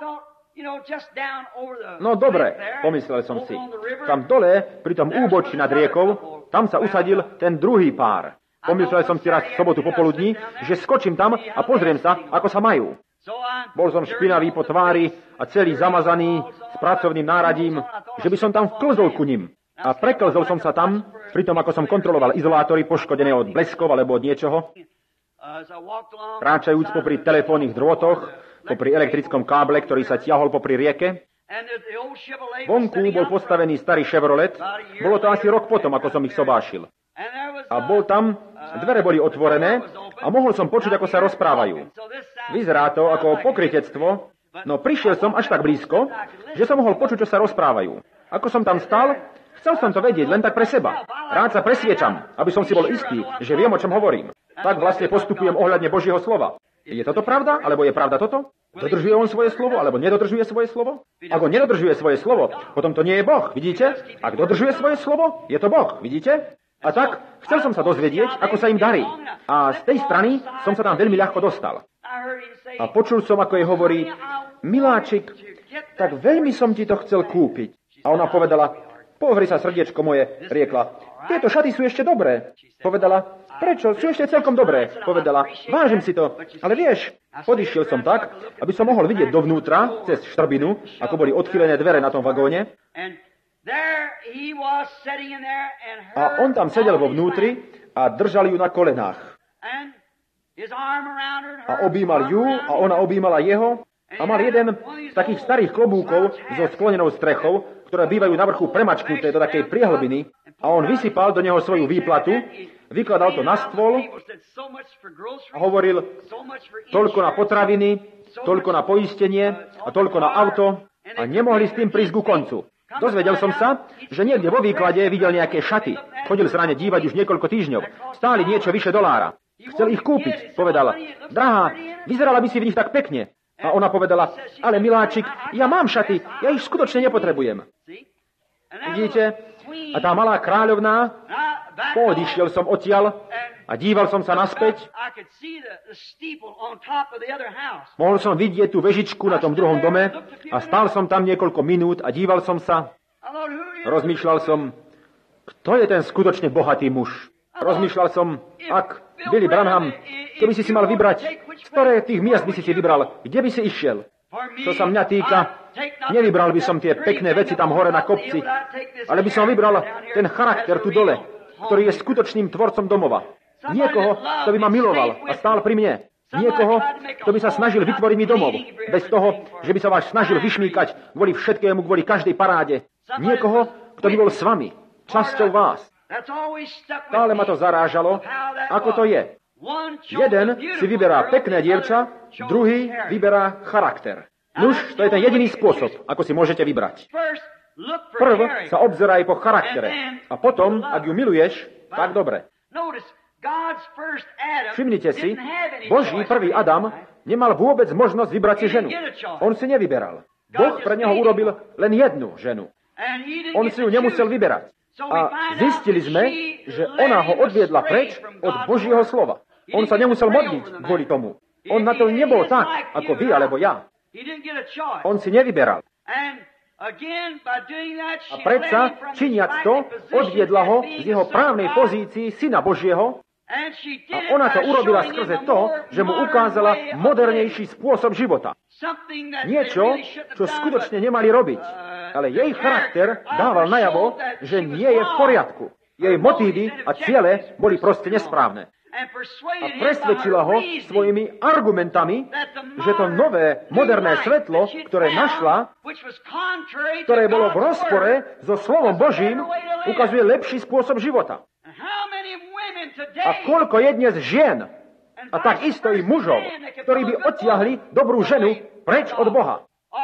S1: No dobre, pomyslel som si. Tam dole, pri tom úbočí nad riekou, tam sa usadil ten druhý pár. Pomyslel som si raz v sobotu popoludní, že skočím tam a pozriem sa, ako sa majú. Bol som špinavý po tvári a celý zamazaný s pracovným náradím, že by som tam vklzol ku nim. A preklzol som sa tam, pri tom, ako som kontroloval izolátory poškodené od bleskov alebo od niečoho. Kráčajúc popri telefónnych drôtoch, popri elektrickom káble, ktorý sa ťahol popri rieke. Vonku bol postavený starý Chevrolet. Bolo to asi rok potom, ako som ich sobášil. A bol tam, dvere boli otvorené a mohol som počuť, ako sa rozprávajú. Vyzerá to ako pokrytectvo, no prišiel som až tak blízko, že som mohol počuť, čo sa rozprávajú. Ako som tam stál, chcel som to vedieť len tak pre seba. Rád sa presviečam, aby som si bol istý, že viem, o čom hovorím. Tak vlastne postupujem ohľadne Božieho slova. Je toto pravda, alebo je pravda toto? Dodržuje on svoje slovo, alebo nedodržuje svoje slovo? Ak on nedodržuje svoje slovo, potom to nie je Boh, vidíte? Ak dodržuje svoje slovo, je to Boh, vidíte? A tak chcel som sa dozvedieť, ako sa im darí. A z tej strany som sa tam veľmi ľahko dostal. A počul som, ako jej hovorí, miláčik, tak veľmi som ti to chcel kúpiť. A ona povedala, pohri sa, srdiečko moje, riekla, tieto šaty sú ešte dobré. Povedala, prečo? Sú ešte celkom dobré. Povedala, vážim si to. Ale vieš, podišiel som tak, aby som mohol vidieť dovnútra, cez štrbinu, ako boli odchylené dvere na tom vagóne. A on tam sedel vo vnútri a držal ju na kolenách. A objímal ju a ona objímala jeho a mal jeden z takých starých klobúkov so sklonenou strechou, ktoré bývajú na vrchu premačknuté do takej priehlbiny a on vysypal do neho svoju výplatu, vykladal to na stôl a hovoril toľko na potraviny, toľko na poistenie a toľko na auto a nemohli s tým prísť ku koncu. Dozvedel som sa, že niekde vo výklade videl nejaké šaty. Chodil sa na ne dívať už niekoľko týždňov. Stáli niečo vyše $1. Chcel ich kúpiť. Povedala, drahá, vyzerala by si v nich tak pekne. A ona povedala, ale miláčik, ja mám šaty, ja ich skutočne nepotrebujem. Vidíte? A tá malá kráľovná, poodišiel som odtiaľ a díval som sa naspäť. Mohol som vidieť tú vežičku na tom druhom dome a stál som tam niekoľko minút a díval som sa. Rozmýšľal som, kto je ten skutočne bohatý muž. Rozmýšľal som, ak Billy Branham, keby si mal vybrať, z ktoré tých miest by si vybral, kde by si išiel. Čo sa mňa týka, nevybral by som tie pekné veci tam hore na kopci, ale by som vybral ten charakter tu dole, ktorý je skutočným tvorcom domova. Niekoho, kto by ma miloval a stál pri mne. Niekoho, kto by sa snažil vytvoriť mi domov, bez toho, že by sa vás snažil vyšmýkať kvôli všetkému, kvôli každej paráde. Niekoho, kto by bol s vami, časťou vás. Stále ma to zarážalo, ako to je. Jeden si vyberá pekné dievča, druhý vyberá charakter. Nuž, to je ten jediný spôsob, ako si môžete vybrať. Prv sa obzeraj po charaktere a potom, ak ju miluješ, tak dobre. Všimnite si, Boží prvý Adam nemal vôbec možnosť vybrať si ženu. On si nevyberal. Boh pre neho urobil len jednu ženu. On si ju nemusel vyberať. A zistili sme, že ona ho odviedla preč od Božieho slova. On sa nemusel modliť kvôli tomu. On na to nebol tak, ako vy alebo ja. On si nevyberal. A predsa, činiac to, odviedla ho z jeho právnej pozícii syna Božieho a ona to urobila skrze to, že mu ukázala modernejší spôsob života. Niečo, čo skutočne nemali robiť. Ale jej charakter dával najavo, že nie je v poriadku. Jej motívy a ciele boli proste nesprávne. A presvedčila ho svojimi argumentami, že to nové, moderné svetlo, ktoré našla, ktoré bolo v rozpore so slovom Božím, ukazuje lepší spôsob života. A koľko je dnes žien, a takisto i mužov, ktorí by odtiahli dobrú ženu preč od Boha.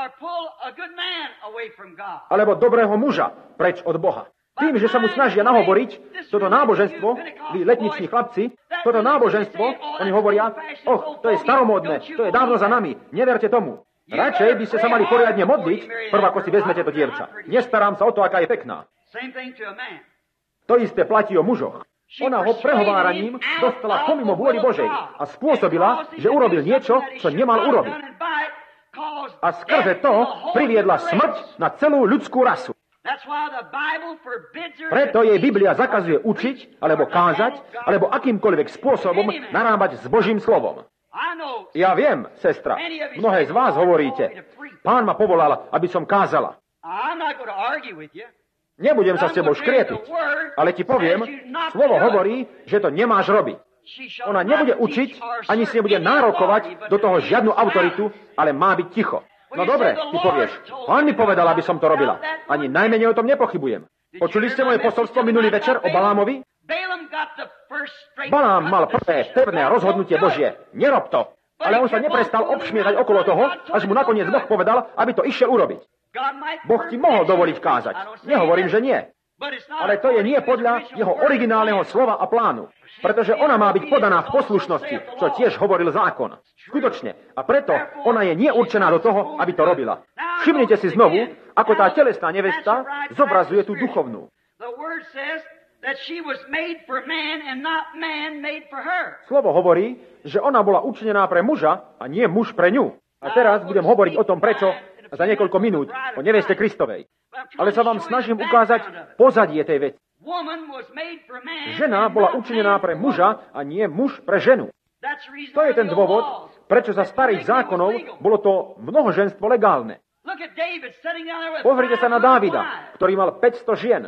S1: Alebo dobrého muža preč od Boha. Tým, že sa mu snažia nahovoriť, toto náboženstvo, vy letniční chlapci, toto náboženstvo, oni hovoria, to je staromódne, to je dávno za nami, neverte tomu. Radšej by ste sa mali poriadne modliť, prv ako si vezmete to dievča. Nestarám sa o to, aká je pekná. To isté platí o mužoch. Ona ho prehováraním dostala pomimo vôli Božej a spôsobila, že urobil niečo, čo nemal urobiť. A skrze to priviedla smrť na celú ľudskú rasu. Preto jej Biblia zakazuje učiť, alebo kázať, alebo akýmkoľvek spôsobom narábať s Božím slovom. Ja viem, sestra, mnohé z vás hovoríte, Pán ma povolal, aby som kázala. Nebudem sa s tebou škriepiť, ale ti poviem, slovo hovorí, že to nemáš robiť. Ona nebude učiť, ani si nebude nárokovať do toho žiadnu autoritu, ale má byť ticho. No dobre, ty povieš, Pán mi povedal, aby som to robila. Ani najmenej o tom nepochybujem. Počuli ste moje posolstvo minulý večer o Balámovi? Balám mal prvé pevné rozhodnutie Božie. Nerob to. Ale on sa neprestal obšmietať okolo toho, až mu nakoniec Boh povedal, aby to išiel urobiť. Boh ti mohol dovoliť kázať. Nehovorím, že nie. Ale to je nie podľa jeho originálneho slova a plánu. Pretože ona má byť podaná v poslušnosti, čo tiež hovoril zákon. Skutočne. A preto ona je neurčená do toho, aby to robila. Všimnite si znovu, ako tá telesná nevesta zobrazuje tú duchovnú. Slovo hovorí, že ona bola učinená pre muža a nie muž pre ňu. A teraz budem hovoriť o tom, prečo za niekoľko minút o neveste Kristovej. Ale sa vám snažím ukázať pozadie tej veci. Žena bola učinená pre muža a nie muž pre ženu. To je ten dôvod, prečo za starých zákonov bolo to mnohoženstvo legálne. Pozrite sa na Dávida, ktorý mal 500 žien.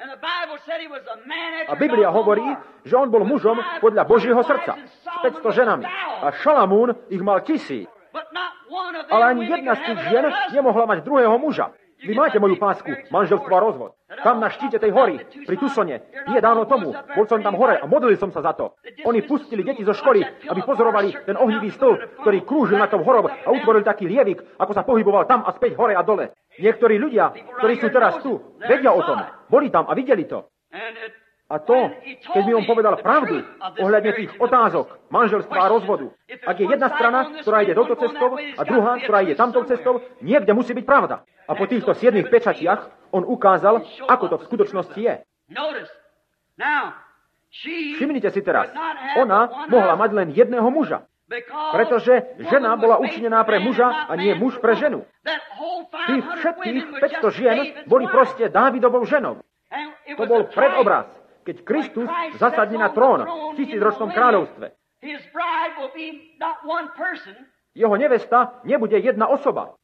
S1: A Biblia hovorí, že on bol mužom podľa Božieho srdca s 500 ženami. A Šalamún ich mal 1000. Ale ani jedna z tých žien nemohla mať druhého muža.
S2: Vy máte moju pásku, manželstvo a rozvod. Tam na štíte tej hory, pri Tucsone, nie dávno tomu, bol som tam hore a modlil som sa za to. Oni pustili deti zo školy, aby pozorovali ten ohnivý stĺp, ktorý krúžil na tom horou a utvoril taký lievik, ako sa pohyboval tam a späť hore a dole. Niektorí ľudia, ktorí sú teraz tu, vedia o tom. Boli tam a videli to. A to, keď mi on povedal pravdu ohľadne tých otázok manželstva a rozvodu, ak je jedna strana, ktorá ide touto cestou a druhá, ktorá ide tamtou cestou, niekde musí byť pravda. A po týchto 7 pečatiach on ukázal, ako to v skutočnosti je. Všimnite si teraz, ona mohla mať len jedného muža, pretože žena bola učinená pre muža a nie muž pre ženu. Tých všetkých 500 žien boli proste Dávidovou ženou. To bol predobraz, keď Kristus zasadne na trón v 1000-ročnom kráľovstve. Jeho nevesta nebude jedna osoba,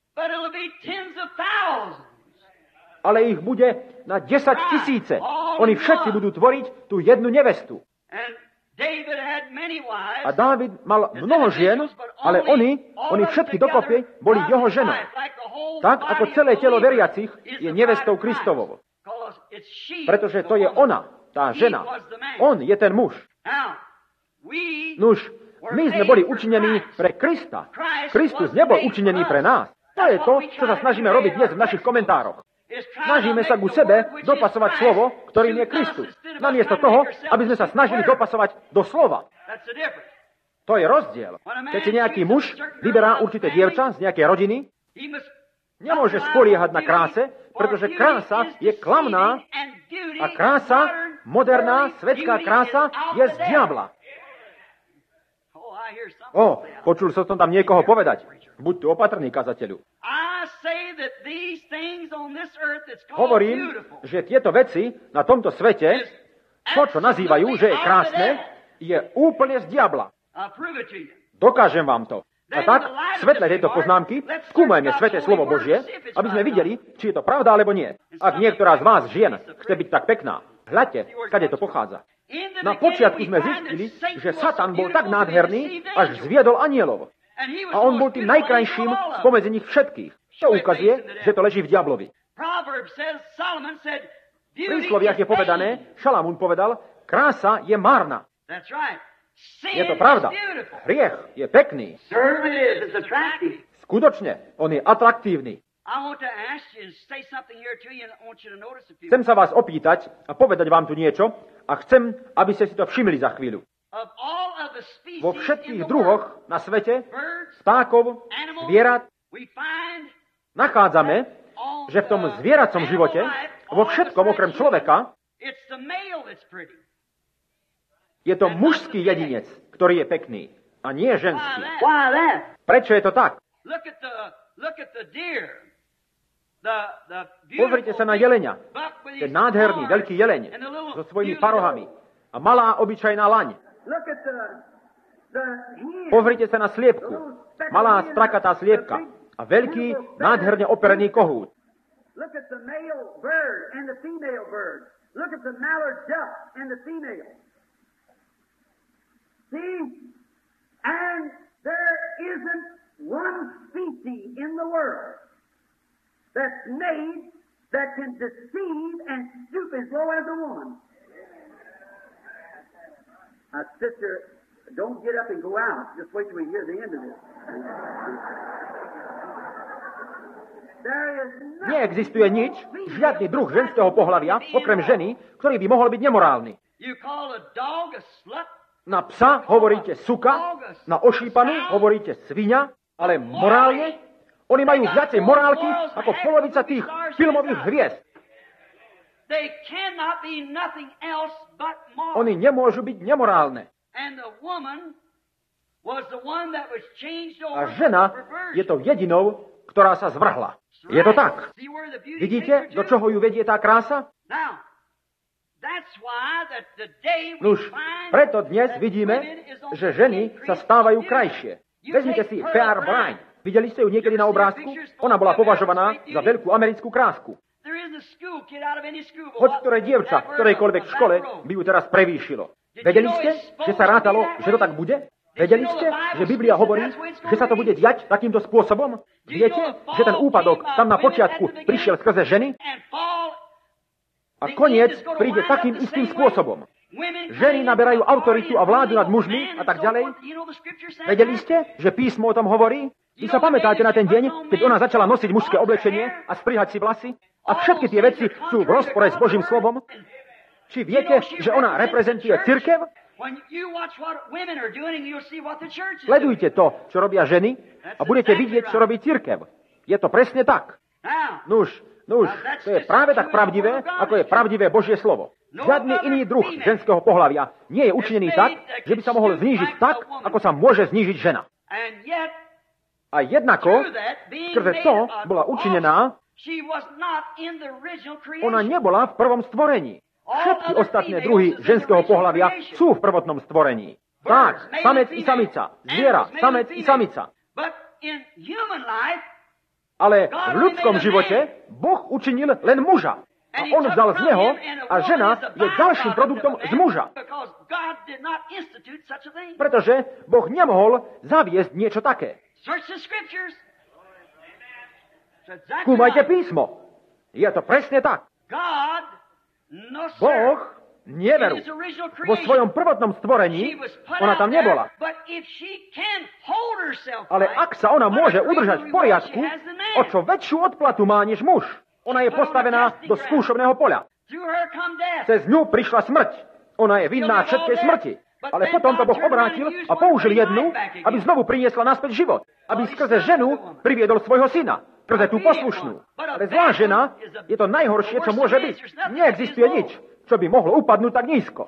S2: ale ich bude na 10 000. Oni všetci budú tvoriť tú jednu nevestu. A Dávid mal mnoho žien, ale oni všetky dokopy boli jeho ženou. Tak ako celé telo veriacich je nevestou Kristovou. Pretože to je ona, tá žena. On je ten muž. Nuž, my sme boli učinení pre Krista. Kristus nebol učinený pre nás. To je to, čo sa snažíme robiť dnes v našich komentároch. Snažíme sa ku sebe dopasovať slovo, ktorým je Kristus. Namiesto toho, aby sme sa snažili dopasovať do slova. To je rozdiel. Keď si nejaký muž vyberá určité dievča z nejakej rodiny, nemôže spoliehať na kráse, pretože krása je klamná a krása, moderná, svetská krása je z diabla. Počul som tam niekoho povedať. Buď tu opatrný, kazateľu. Hovorím, že tieto veci na tomto svete, to, čo nazývajú, že je krásne, je úplne z diabla. Dokážem vám to. A tak, v svetle tejto poznámky, skúmajme sväté slovo Božie, aby sme videli, či je to pravda, alebo nie. Ak niektorá z vás, žien, chce byť tak pekná, hľadte, kade to pochádza. Na počiatku sme zistili, že Satan bol tak nádherný, až zviedol anielov. A on bol tým najkrajším spomedzi nich všetkých. To ukazuje, že to leží v diablovi. V prísloviach je povedané, Šalamún povedal, krása je márna. Je to pravda. Hriech je pekný. Skutočne, on je atraktívny. Chcem sa vás opýtať a povedať vám tu niečo a chcem, aby ste si to všimli za chvíľu. Vo všetkých druhoch na svete, vtákov, zvierat, nachádzame, že v tom zvieracom živote, vo všetkom okrem človeka, je to mužský jedinec, ktorý je pekný, a nie ženský. Prečo je to tak? Pozrite sa na jelenia. Ten nádherný, veľký jeleň so svojimi parohami a malá, obyčajná laň. Pozrite sa na sliepku. Malá, strakatá sliepka a veľký, nádherne operený kohút.
S3: See, and there isn't one species in the world that's made that can deceive and stoop as low as a woman. Now, sister, don't get up and go out. Just wait till we hear the end of this.
S2: Neexistuje nič, žiadny druh ženského pohlavia, okrem ženy, ktorý by mohol byť nemorálny. Na psa hovoríte suka, na ošípanú hovoríte sviňa, ale morálne? Oni majú viacej morálky ako polovica tých filmových hviezd. Oni nemôžu byť nemorálne. A žena je to jedinou, ktorá sa zvrhla. Je to tak. Vidíte, do čoho ju vedie tá krása? Nuž, preto dnes vidíme, že ženy sa stávajú krajšie. Vezmite si Fair Bride. Videli ste ju niekedy na obrázku? Ona bola považovaná za veľkú americkú krásku. Hoď ktoré dievča v ktorejkoľvek škole by ju teraz prevýšilo. Vedeli ste, že sa rátalo, že to tak bude? Vedeli ste, že Biblia hovorí, že sa to bude diať takýmto spôsobom? Viete, že ten úpadok tam na počiatku prišiel skrze ženy? A koniec príde takým istým spôsobom. Ženy naberajú autoritu a vládu nad mužmi a tak ďalej. Vedeli ste, že písmo o tom hovorí? Vy sa pamätáte na ten deň, keď ona začala nosiť mužské oblečenie a strihať si vlasy? A všetky tie veci sú v rozpore s Božím slovom? Či viete, že ona reprezentuje cirkev? Sledujte to, čo robia ženy a budete vidieť, čo robí cirkev. Je to presne tak. Nuž, to je práve tak pravdivé, ako je pravdivé Božie slovo. Žiadny iný druh ženského pohlavia nie je učinený tak, že by sa mohol znížiť tak, ako sa môže znížiť žena. A jednako, skrze to bola učinená, ona nebola v prvom stvorení. Všetky ostatné druhy ženského pohlavia sú v prvotnom stvorení. Tak, samec i samica, zviera, samec i samica. Ale v ľudskom živote Boh učinil len muža. A on vzal z neho a žena je ďalším produktom z muža. Pretože Boh nemohol zaviesť niečo také. Skúmajte písmo. Je to presne tak. Boh neveru. Vo svojom prvotnom stvorení ona tam nebola. Ale ak sa ona môže udržať v poriadku, o čo väčšiu odplatu má než muž. Ona je postavená do skúšobného poľa. Cez ňu prišla smrť. Ona je vinná všetkej smrti. Ale potom to Boh obrátil a použil jednu, aby znovu priniesla naspäť život. Aby skrze ženu priviedol svojho syna. Skrze tú poslušnú. Ale zlá žena je to najhoršie, čo môže byť. Neexistuje nič, čo by mohlo upadnúť tak nízko.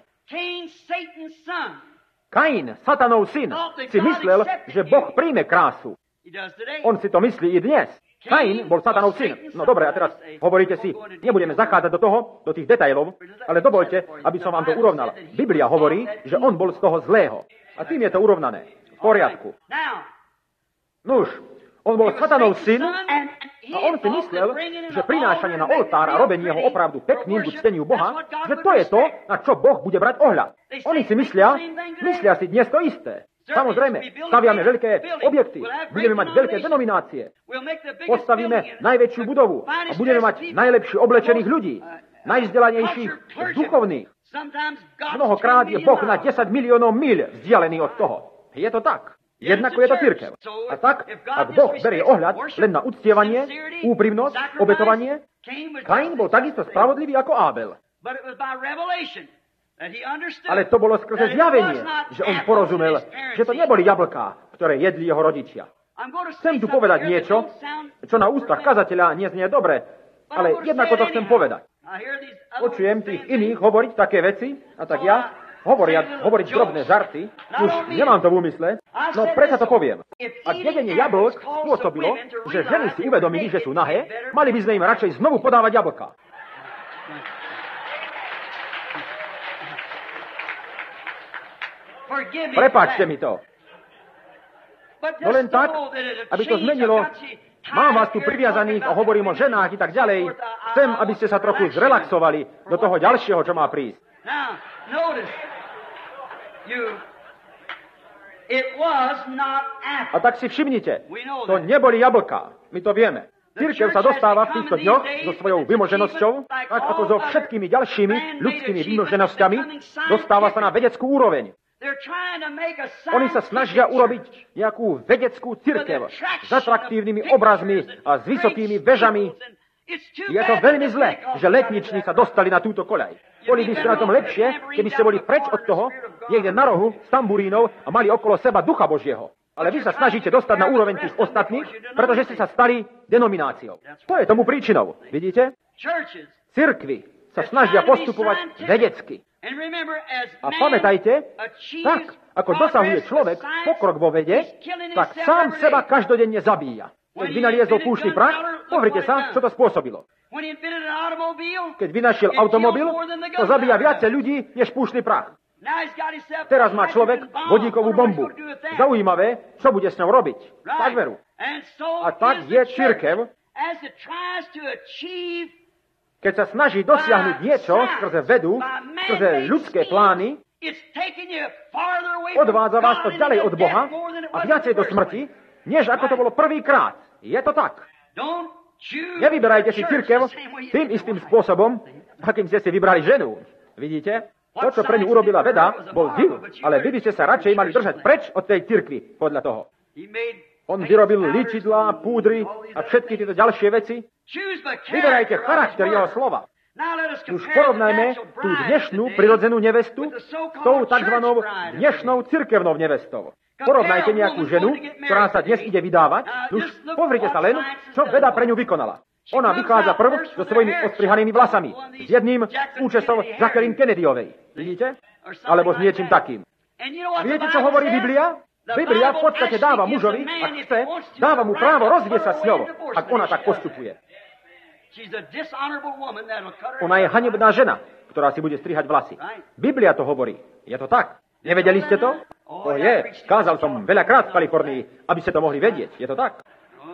S2: Kain, Satanov syn, si myslel, že Boh príjme krásu. On si to myslí i dnes. Kain bol Satanov syn. No dobre, a teraz hovoríte si, nebudeme zachádzať do tých detailov, ale dovoľte, aby som vám to urovnal. Biblia hovorí, že on bol z toho zlého. A tým je to urovnané. V poriadku. Nuž, on bol Satanov syn a on si myslel, že prinášanie na oltár a robenie ho opravdu pekným k cteniu Boha, že to je to, na čo Boh bude brať ohľad. Oni si myslia si dnes to isté. Samozrejme, staviame veľké objekty, budeme mať veľké denominácie, postavíme najväčšiu budovu a budeme mať najlepšie oblečených ľudí, najvzdelanejších duchovných. Mnohokrát je Boh na 10 miliónov míľ vzdialený od toho. Je to tak. Jednako je to cirkev. A tak, ak Boh berie ohľad len na uctievanie, úprimnosť, obetovanie, Kain bol takisto spravodlivý ako Ábel. Ale to bolo skrze zjavenie, že on porozumel, že to neboli jablká, ktoré jedli jeho rodičia. Chcem tu povedať niečo, čo na ústach kazateľa neznie dobre, ale jednako to chcem povedať. Počujem tých iných hovoriť také veci, a tak ja hovoriť drobné žarty, už nemám to v úmysle, no predsa to poviem. Ak jedenie jablk spôsobilo, že ženy si uvedomili, že sú nahé, mali by sme im radšej znovu podávať jablka. Prepáčte mi to. No len tak, aby to zmenilo. Mám vás tu priviazaných a hovorím o ženách i tak ďalej. Chcem, aby ste sa trochu zrelaxovali do toho ďalšieho, čo má prísť. A tak si všimnite, to neboli jablká. My to vieme. Cirkev sa dostáva v týchto dňoch so svojou vymoženosťou, tak ako so všetkými ďalšími ľudskými vymoženosťami, dostáva sa na vedeckú úroveň. Oni sa snažia urobiť nejakú vedeckú cirkev s atraktívnymi obrazmi a s vysokými vežami. Je to veľmi zlé, že letniční sa dostali na túto koľaj. Boli by ste na tom lepšie, keby ste boli preč od toho, niekde na rohu s tamburínou a mali okolo seba Ducha Božieho. Ale vy sa snažíte dostať na úroveň tých ostatných, pretože ste sa stali denomináciou. To je tomu príčinou. Vidíte? Cirkvi sa snažia postupovať vedecky. A pamätajte, tak ako dosahuje človek pokrok vo vede, tak sám seba každodenne zabíja. Keď vynaliezol púštny prach, pozrite sa, čo to spôsobilo. Keď vynašiel automobil, to zabíja viacej ľudí, než púštny prach. Teraz má človek vodíkovú bombu. Zaujímavé, čo bude s ňou robiť. Tak veru. A tak je cirkev, keď sa snaží dosiahnuť niečo skrze vedu, skrze ľudské plány, Odvádza vás to ďalej od Boha a viacej do smrti, než ako to bolo prvýkrát. Je to tak. Nevyberajte si cirkev tým istým spôsobom, akým ste si vybrali ženu. Vidíte? To, čo pre ňu urobila veda, bol div, ale vy by ste sa radšej mali držať preč od tej cirkvi, podľa toho. On vyrobil líčidlá, púdry a všetky tieto ďalšie veci. Vyberajte charakter jeho slova. Už porovnajme tú dnešnú prirodzenú nevestu s tou tzv. Dnešnou cirkevnou nevestou. Porovnajte nejakú ženu, ktorá sa dnes ide vydávať. Už pozrite sa len, čo veda pre ňu vykonala. Ona vychádza prv so svojimi ostrihanými vlasami, s jedným z účestov Jacqueline Kennedyovej. Vidíte? Alebo s niečím takým. A viete, čo hovorí Biblia? Biblia v podstate dáva mužovi, ak chce, dáva mu právo rozviesť sa s ňou, ak ona tak postupuje. Ona je hanebná žena, ktorá si bude strihať vlasy. Biblia to hovorí. Je to tak? Nevedeli ste to? To je. Kázal som veľakrát v Kalifornii, aby ste to mohli vedieť. Je to tak?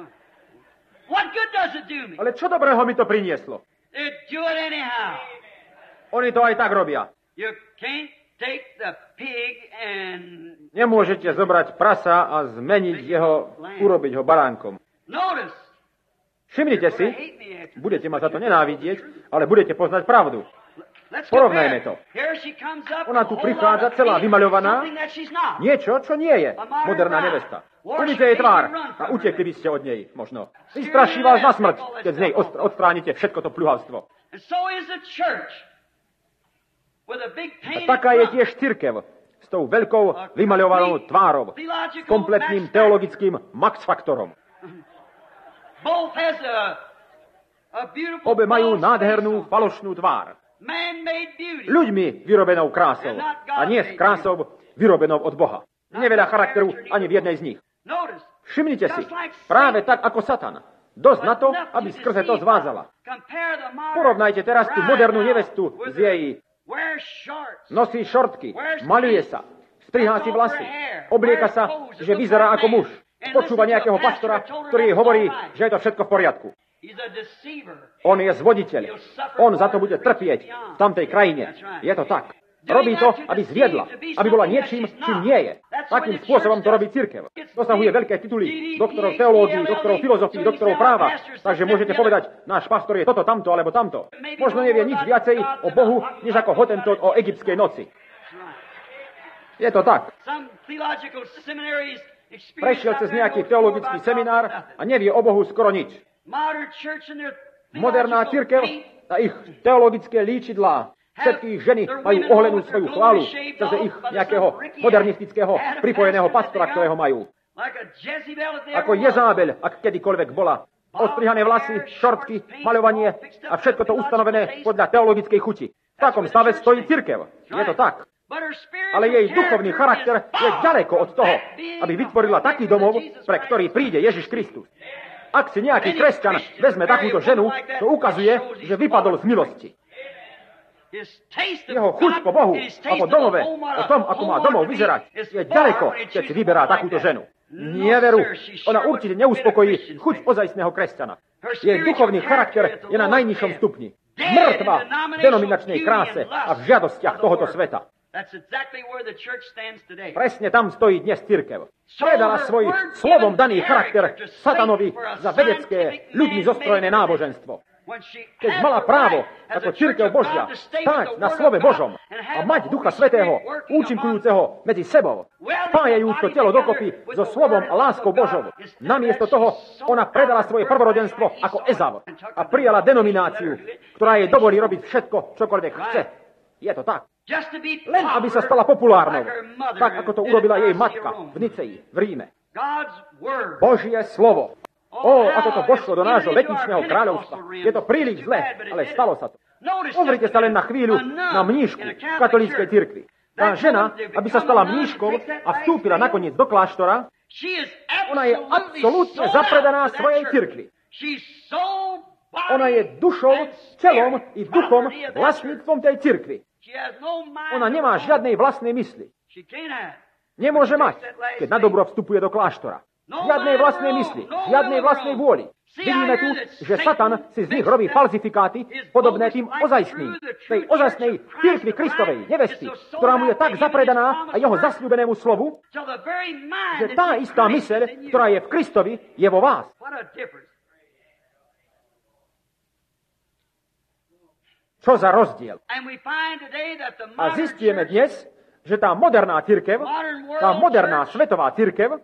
S2: Ale čo dobrého mi to prinieslo? Oni to aj tak robia. Nemôžete zobrať prasa a urobiť ho baránkom. Všimnite si, budete ma za to nenávidieť, ale budete poznať pravdu. Porovnajme to. Ona tu prichádza celá vymaľovaná, niečo, čo nie je moderná nevesta. Umyte jej tvár a utekli by ste od nej, možno. Vystraší vás na smrť, keď z nej odstránite všetko to pľuhavstvo. A taká je tiež cirkev s tou veľkou vymaľovanou tvárou, s kompletným teologickým max-faktorom. Obe majú nádhernú falošnú tvár. Ľuďmi vyrobenou krásou a nie s krásou vyrobenou od Boha. Neveľa charakteru ani v jednej z nich. Všimnite si, práve tak ako Satan. Dosť na to, aby skrze to zvádzala. Porovnajte teraz tú modernú nevestu z jej nosí šortky, maľuje sa, strihá si vlasy, oblieka sa, že vyzerá ako muž. Počúva nejakého pastora, ktorý jej hovorí, že je to všetko v poriadku. On je zvoditeľ. On za to bude trpieť v tamtej krajine. Je to tak. Robí to, aby zviedla, aby bola niečím, čím nie je. Takým spôsobom to robí cirkev. Dosahuje veľké tituly doktorov teológií, doktorov filozofii, doktorov práva. Takže môžete povedať, náš pastor je toto, tamto alebo tamto. Možno nevie nič viacej o Bohu, než ako Hottentot o egyptskej noci. Je to tak. Prešiel cez nejaký teologický seminár a nevie o Bohu skoro nič. Moderná cirkev a ich teologické líčidlá, všetky ich ženy majú ohlenú svoju chválu cez ich nejakého modernistického pripojeného pastora, ktorého majú. Ako Jezábel, ak kedykoľvek bola. Ostrihané vlasy, šortky, maľovanie a všetko to ustanovené podľa teologickej chuti. V takom stave stojí cirkev. Je to tak. Ale jej duchovný charakter je ďaleko od toho, aby vytvorila taký domov, pre ktorý príde Ježiš Kristus. Ak si nejaký kresťan vezme takúto ženu, to ukazuje, že vypadol z milosti. Jeho chuť po Bohu a po domove, o tom, ako má domov vyzerať, je ďaleko, keď si vyberá takúto ženu. Neveru. Ona určite neuspokojí chuť ozajstného kresťana. Jej duchovný charakter je na najnižšom stupni. Mŕtva v denominačnej kráse a v žiadostiach tohoto sveta. Presne tam stojí dnes cirkev. Predala svoj slovom daný charakter satanovi za vedecké, ľuďmi zostrojené náboženstvo. Keď mala právo, ako cirkev Božia, stáť na slove Božom a mať Ducha Svätého, účinkujúceho medzi sebou, spájajúc to telo dokopy so slovom a láskou Božou. Namiesto toho ona predala svoje prvorodenstvo ako Ezav a prijala denomináciu, ktorá jej dovolí robiť všetko, čokoľvek chce. Je to tak. Len aby sa stala populárnou, tak ako to urobila jej matka v Nicei, v Ríme. Božie slovo. Ako to vošlo do nášho letničného kráľovstva. Je to príliš zle, ale stalo sa to. Pozrite sa len na chvíľu na mníšku v katolíckej cirkvi. Tá žena, aby sa stala mníškou a vstúpila nakoniec do kláštora, ona je absolútne zapredaná svojej cirkvi. Ona je dušou, telom i duchom vlastníctvom tej cirkvi. Ona nemá žiadnej vlastnej mysli. Nemôže mať, keď na dobro vstupuje do kláštora. Žiadnej vlastnej mysli, žiadnej vlastnej vôli. Vidíme tu, že Satan si z nich robí falzifikáty, podobné tým ozajstným. Tej ozajstnej cirkvi Kristovej, nevesty, ktorá mu je tak zapredaná a jeho zasľúbenému slovu, že tá istá myseľ, ktorá je v Kristovi, je vo vás. Čo za rozdiel? A zistíme dnes, že tá moderná cirkev, tá moderná svetová cirkev,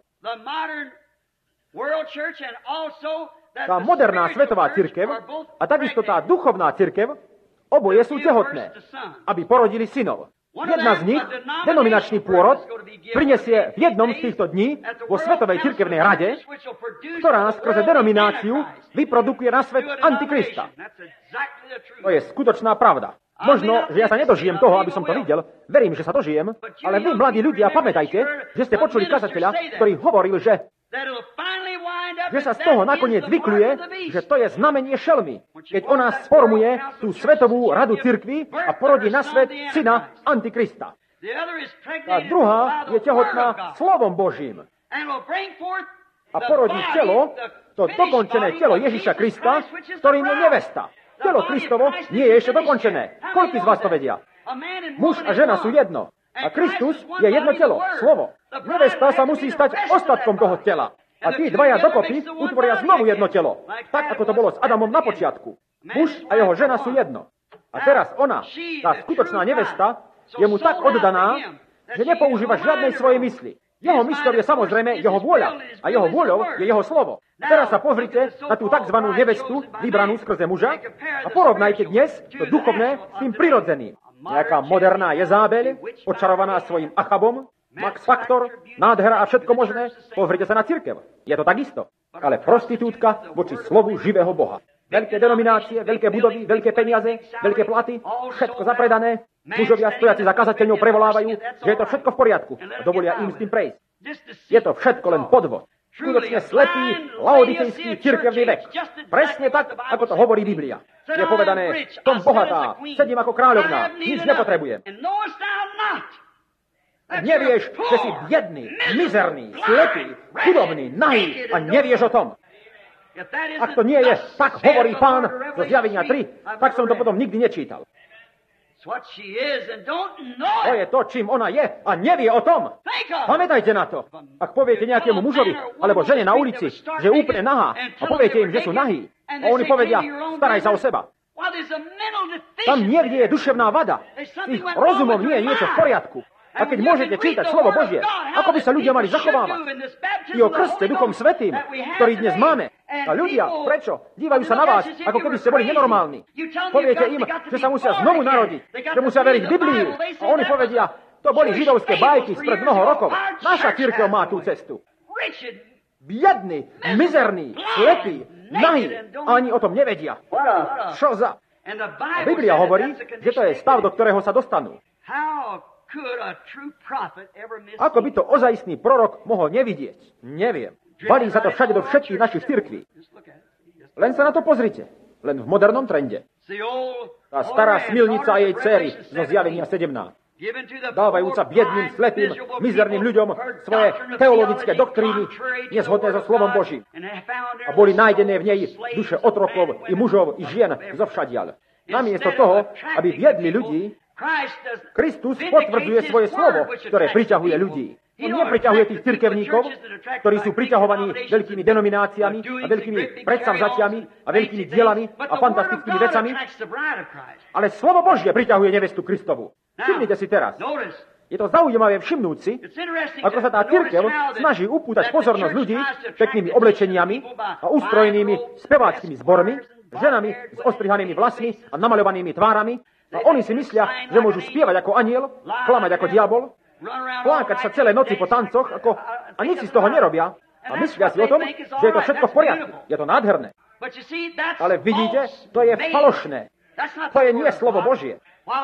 S2: tá moderná svetová cirkev a takisto tá duchovná cirkev, oboje sú tehotné, aby porodili synov. Jedna z nich, denominačný pôrod, prinesie v jednom z týchto dní vo Svetovej cirkevnej rade, ktorá skrze denomináciu vyprodukuje na svet Antikrista. To je skutočná pravda. Možno, že ja sa nedožijem toho, aby som to videl. Verím, že sa dožijem. Ale vy, mladí ľudia, pamätajte, že ste počuli kazateľa, ktorý hovoril, že sa z toho nakoniec vykluje, že to je znamenie šelmy, keď ona sformuje tú svetovú radu cirkvi a porodí na svet syna Antikrista. A druhá je tehotná slovom Božím a porodí telo, to dokončené telo Ježiša Krista, ktorým je nevesta. Telo Kristovo nie je ešte dokončené. Koľký z vás to vedia? Muž a žena sú jedno. A Kristus je jedno telo, slovo. Nevesta sa musí stať ostatkom toho tela. A tí dvaja dokopy utvoria znovu jedno telo. Tak, ako to bolo s Adamom na počiatku. Muž a jeho žena sú jedno. A teraz ona, tá skutočná nevesta, je mu tak oddaná, že nepoužíva žiadnej svojej mysli. Jeho mysľou je samozrejme jeho vôľa. A jeho vôľou je jeho slovo. Teraz sa pozrite na tú tzv. Nevestu, vybranú skrze muža, a porovnajte dnes to duchovné s tým prirodzeným. Nejaká moderná Jezábel, očarovaná svojim Achabom, Max Factor, nádhera a všetko možné. Pozrite sa na cirkev. Je to takisto. Ale prostitútka voči slovu živého Boha. Veľké denominácie, veľké budovy, veľké peniaze, veľké platy, všetko zapredané. Mužovia stojaci za kazateľňou prevolávajú, že je to všetko v poriadku a dovolia im s tým prejsť. Je to všetko len podvod. Skutočne slepý, laodikejský cirkevný vek. Presne tak, ako to hovorí Biblia. Je povedané, som bohatá, sedím ako kráľovná, nič nepotrebujem. Nevieš, že si biedný, mizerný, slepý, chudobný, nahý a nevieš o tom. Ak to nie je, tak hovorí Pán zo Zjavenia 3, tak som to potom nikdy nečítal. To je to, čím ona je a nevie o tom. Pamätajte na to. Ak poviete nejakému mužovi alebo žene na ulici, že je úplne nahá a poviete im, že sú nahí a oni povedia, staraj sa o seba. Tam niekde je duševná vada. Ich rozumom nie je niečo v poriadku. A keď môžete čítať slovo Božie, ako by sa ľudia mali zachovávať? I o krste Duchom Svätým, ktorý dnes máme. A ľudia, prečo? Dívajú sa na vás, ako keby ste boli nenormálni. Poviete im, že sa musia znovu narodiť, že musia veriť Bibliu. A oni povedia, to boli židovské bajky spred mnoho rokov. Naša cirkev má tú cestu. Biedný, mizerný, slepý, nahý, ani o tom nevedia. Čo za? A Biblia hovorí, že to je stav, do ktorého sa dostanú. Ako by to ozajstný prorok mohol nevidieť? Neviem. Valí sa to všade do všetkých našich cirkví. Len sa na to pozrite. Len v modernom trende. Tá stará smilnica a jej dcery zo Zjavenia 17. Dávajúca biedným, slepým, mizerným ľuďom svoje teologické doktríny, nezhodné so slovom Božím. A boli nájdené v nej duše otrokov i mužov i žien zovšadiaľ. Namiesto toho, aby viedli ľudí, Kristus potvrdzuje svoje slovo, ktoré priťahuje ľudí. On nepriťahuje tých cirkevníkov, ktorí sú priťahovaní veľkými denomináciami a veľkými predsavzatiami a veľkými dielami a fantastickými vecami, ale slovo Božie priťahuje nevestu Kristovu. Všimnite si teraz. Je to zaujímavé všimnúť si, ako sa tá cirkev snaží upútať pozornosť ľudí peknými oblečeniami a ustrojenými speváckými zbormi, ženami s ostrihanými vlasmi a namaľovanými tvárami. A oni si myslia, že môžu spievať ako anjel, klamať ako diabol, plákať sa celé noci po tancoch a nič si z toho nerobia. A myslia si o tom, že je to všetko v poriadku. Je to nádherné. Ale vidíte, to je falošné. To je nie slovo Božie.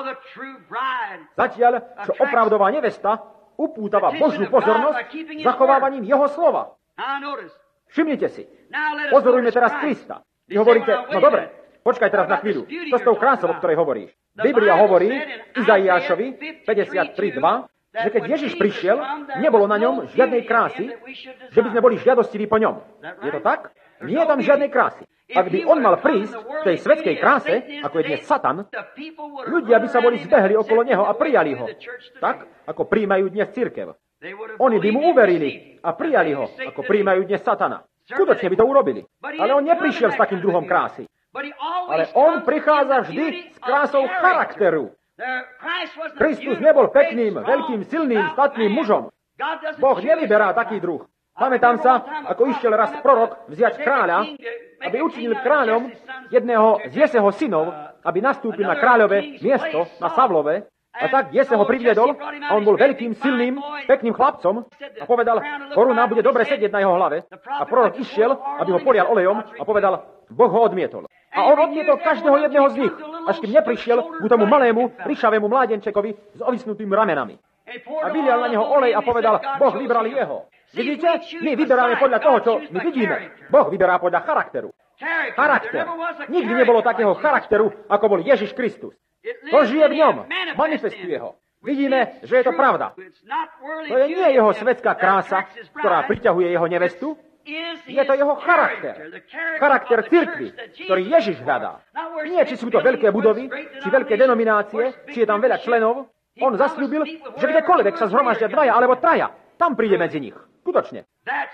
S2: Zatiaľ, čo opravdová nevesta upútava Božiu pozornosť zachovávaním jeho slova. Všimnite si. Pozorujme teraz Krista. Vy hovoríte, no dobre, počkaj teraz na chvíľu. To s tou krásou, o ktorej hovoríš. Biblia hovorí Izaiášovi 53.2, že keď Ježiš prišiel, nebolo na ňom žiadnej krásy, že by sme boli žiadostiví po ňom. Je to tak? Nie je tam žiadnej krásy. Ak by on mal prísť v tej svetskej kráse, ako je dnes Satan, ľudia by sa boli zbehli okolo neho a prijali ho. Tak, ako prijímajú dnes cirkev. Oni by mu uverili a prijali ho, ako prijímajú dnes Satana. Skutočne by to urobili. Ale on neprišiel s takým druhom krásy. Ale on prichádza vždy s krásou charakteru. Kristus nebol pekným, veľkým, silným, statným mužom. Boh nevyberá taký druh. Pamätám sa, ako išiel raz prorok vziať kráľa, aby učinil kráľom jedného z Jeseho synov, aby nastúpil na kráľové miesto, na Savlove. A tak Jese ho priviedol a on bol veľkým, silným, pekným chlapcom a povedal, koruna bude dobre sedieť na jeho hlave. A prorok išiel, aby ho polial olejom a povedal, Boh ho odmietol. A on odmietol každého jedného z nich, až kým neprišiel ku tomu malému, ryšavému mládenčekovi s ovisnutými ramenami. A vylial na neho olej a povedal, Boh vybral jeho. Vidíte? My vyberáme podľa toho, čo my vidíme. Boh vyberá podľa charakteru. Charakter. Nikdy nebolo takého charakteru, ako bol Ježiš Kristus. To žije v ňom, manifestuje ho. Vidíme, že je to pravda. To je nie jeho svetská krása, ktorá priťahuje jeho nevestu, je to jeho charakter. Charakter cirkvi, ktorý Ježiš hľadá. Nie, či sú to veľké budovy, či veľké denominácie, či je tam veľa členov. On zasľúbil, že kdekoľvek sa zhromaždia dvaja alebo traja, tam príde medzi nich. Skutočne.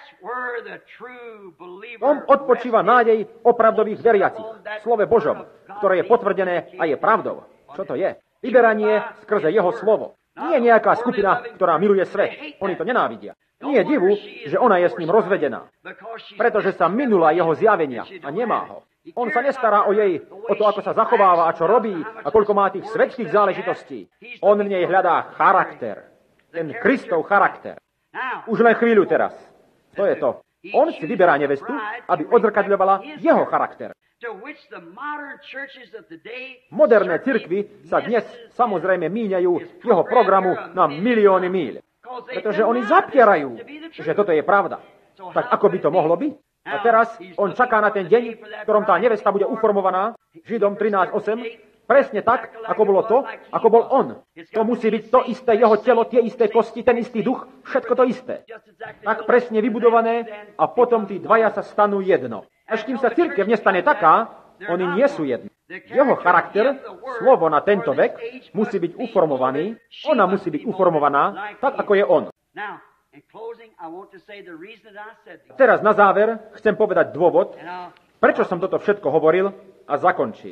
S2: Tom odpočíva nádej opravdových veriacich, slove Božom, ktoré je potvrdené a je pravdou. Čo to je? Vyberanie skrze jeho slovo. Nie nejaká skupina, ktorá miluje svet. Oni to nenávidia. Nie je divu, že ona je s ním rozvedená. Pretože sa minula jeho zjavenia a nemá ho. On sa nestará o to, ako sa zachováva a čo robí a koľko má tých svetských záležitostí. On v nej hľadá charakter. Ten Kristov charakter. Už len chvíľu teraz. To je to. On si vyberá nevestu, aby odzrkadľovala jeho charakter. Moderné cirkvi sa dnes samozrejme míňajú jeho programu na milióny míľ. Pretože oni zapierajú, že toto je pravda. Tak ako by to mohlo byť? A teraz on čaká na ten deň, v ktorom tá nevesta bude uformovaná, Židom 13.8, presne tak, ako bolo to, ako bol on. To musí byť to isté jeho telo, tie isté kosti, ten istý duch, všetko to isté. Tak presne vybudované a potom tí dvaja sa stanú jedno. Až kým sa cirkev nestane taká, oni nie sú jedno. Jeho charakter, slovo na tento vek, musí byť uformovaný, ona musí byť uformovaná, tak ako je on. Teraz na záver chcem povedať dôvod, prečo som toto všetko hovoril a zakončil.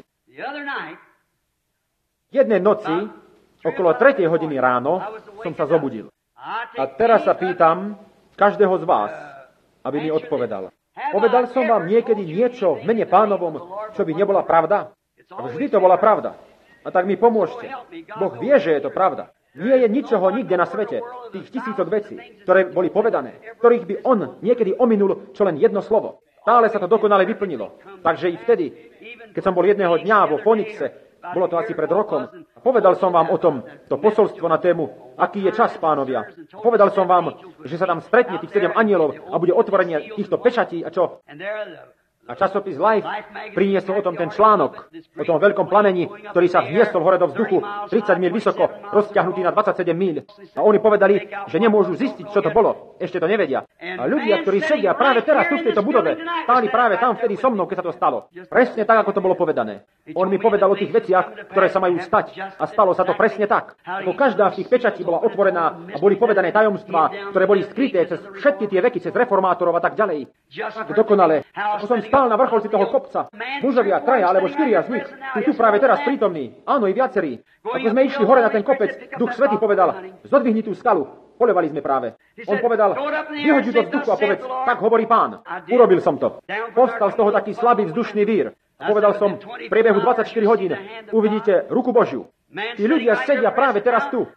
S2: Jednej noci, okolo 3. hodiny ráno, som sa zobudil. A teraz sa pýtam každého z vás, aby mi odpovedal. Povedal som vám niekedy niečo v mene Pánovom, čo by nebola pravda? Vždy to bola pravda. A tak mi pomôžte. Boh vie, že je to pravda. Nie je ničoho nikde na svete, tých tisícok vecí, ktoré boli povedané, ktorých by on niekedy ominul čo len jedno slovo. Stále sa to dokonale vyplnilo. Takže i vtedy, keď som bol jedného dňa vo Fonixe, bolo to asi pred rokom, povedal som vám o tom, to posolstvo na tému, aký je čas, pánovia. Povedal som vám, že sa tam stretne tých 7 anielov a bude otvorenie týchto pečatí a čo? A časopis Life priniesol o tom ten článok, o tom veľkom plamení, ktorý sa vzniesol hore do vzduchu 30 míľ vysoko, rozťahnutý na 27 míľ. A oni povedali, že nemôžu zistiť, čo to bolo. Ešte to nevedia. A ľudia, ktorí sedia práve teraz tu v tejto budove, stáli práve tam vtedy so mnou, keď sa to stalo. Presne tak, ako to bolo povedané. On mi povedal o tých veciach, ktoré sa majú stať. A stalo sa to presne tak. Ako každá z tých pečatí bola otvorená a boli povedané tajomstvá, ktoré boli skryté cez všetky tie veky, cez reformátorov a tak ďalej. Tak dokonale. Ako som stál na vrcholci toho kopca. Mužovia, 3 alebo 4 z nich sú tu práve teraz prítomní. Áno, i viacerí. Ako sme išli hore na ten kopec, Duch Svätý povedal, zodvihni tú skalu. Poľovali sme práve. On povedal, vyhoď do vzduchu a povedz, tak hovorí Pán. Urobil som to. Povstal z toho taký slabý vzdušný vír. A povedal som, v priebehu 24 hodín uvidíte ruku Božiu. Tí ľudia sedia práve teraz tu.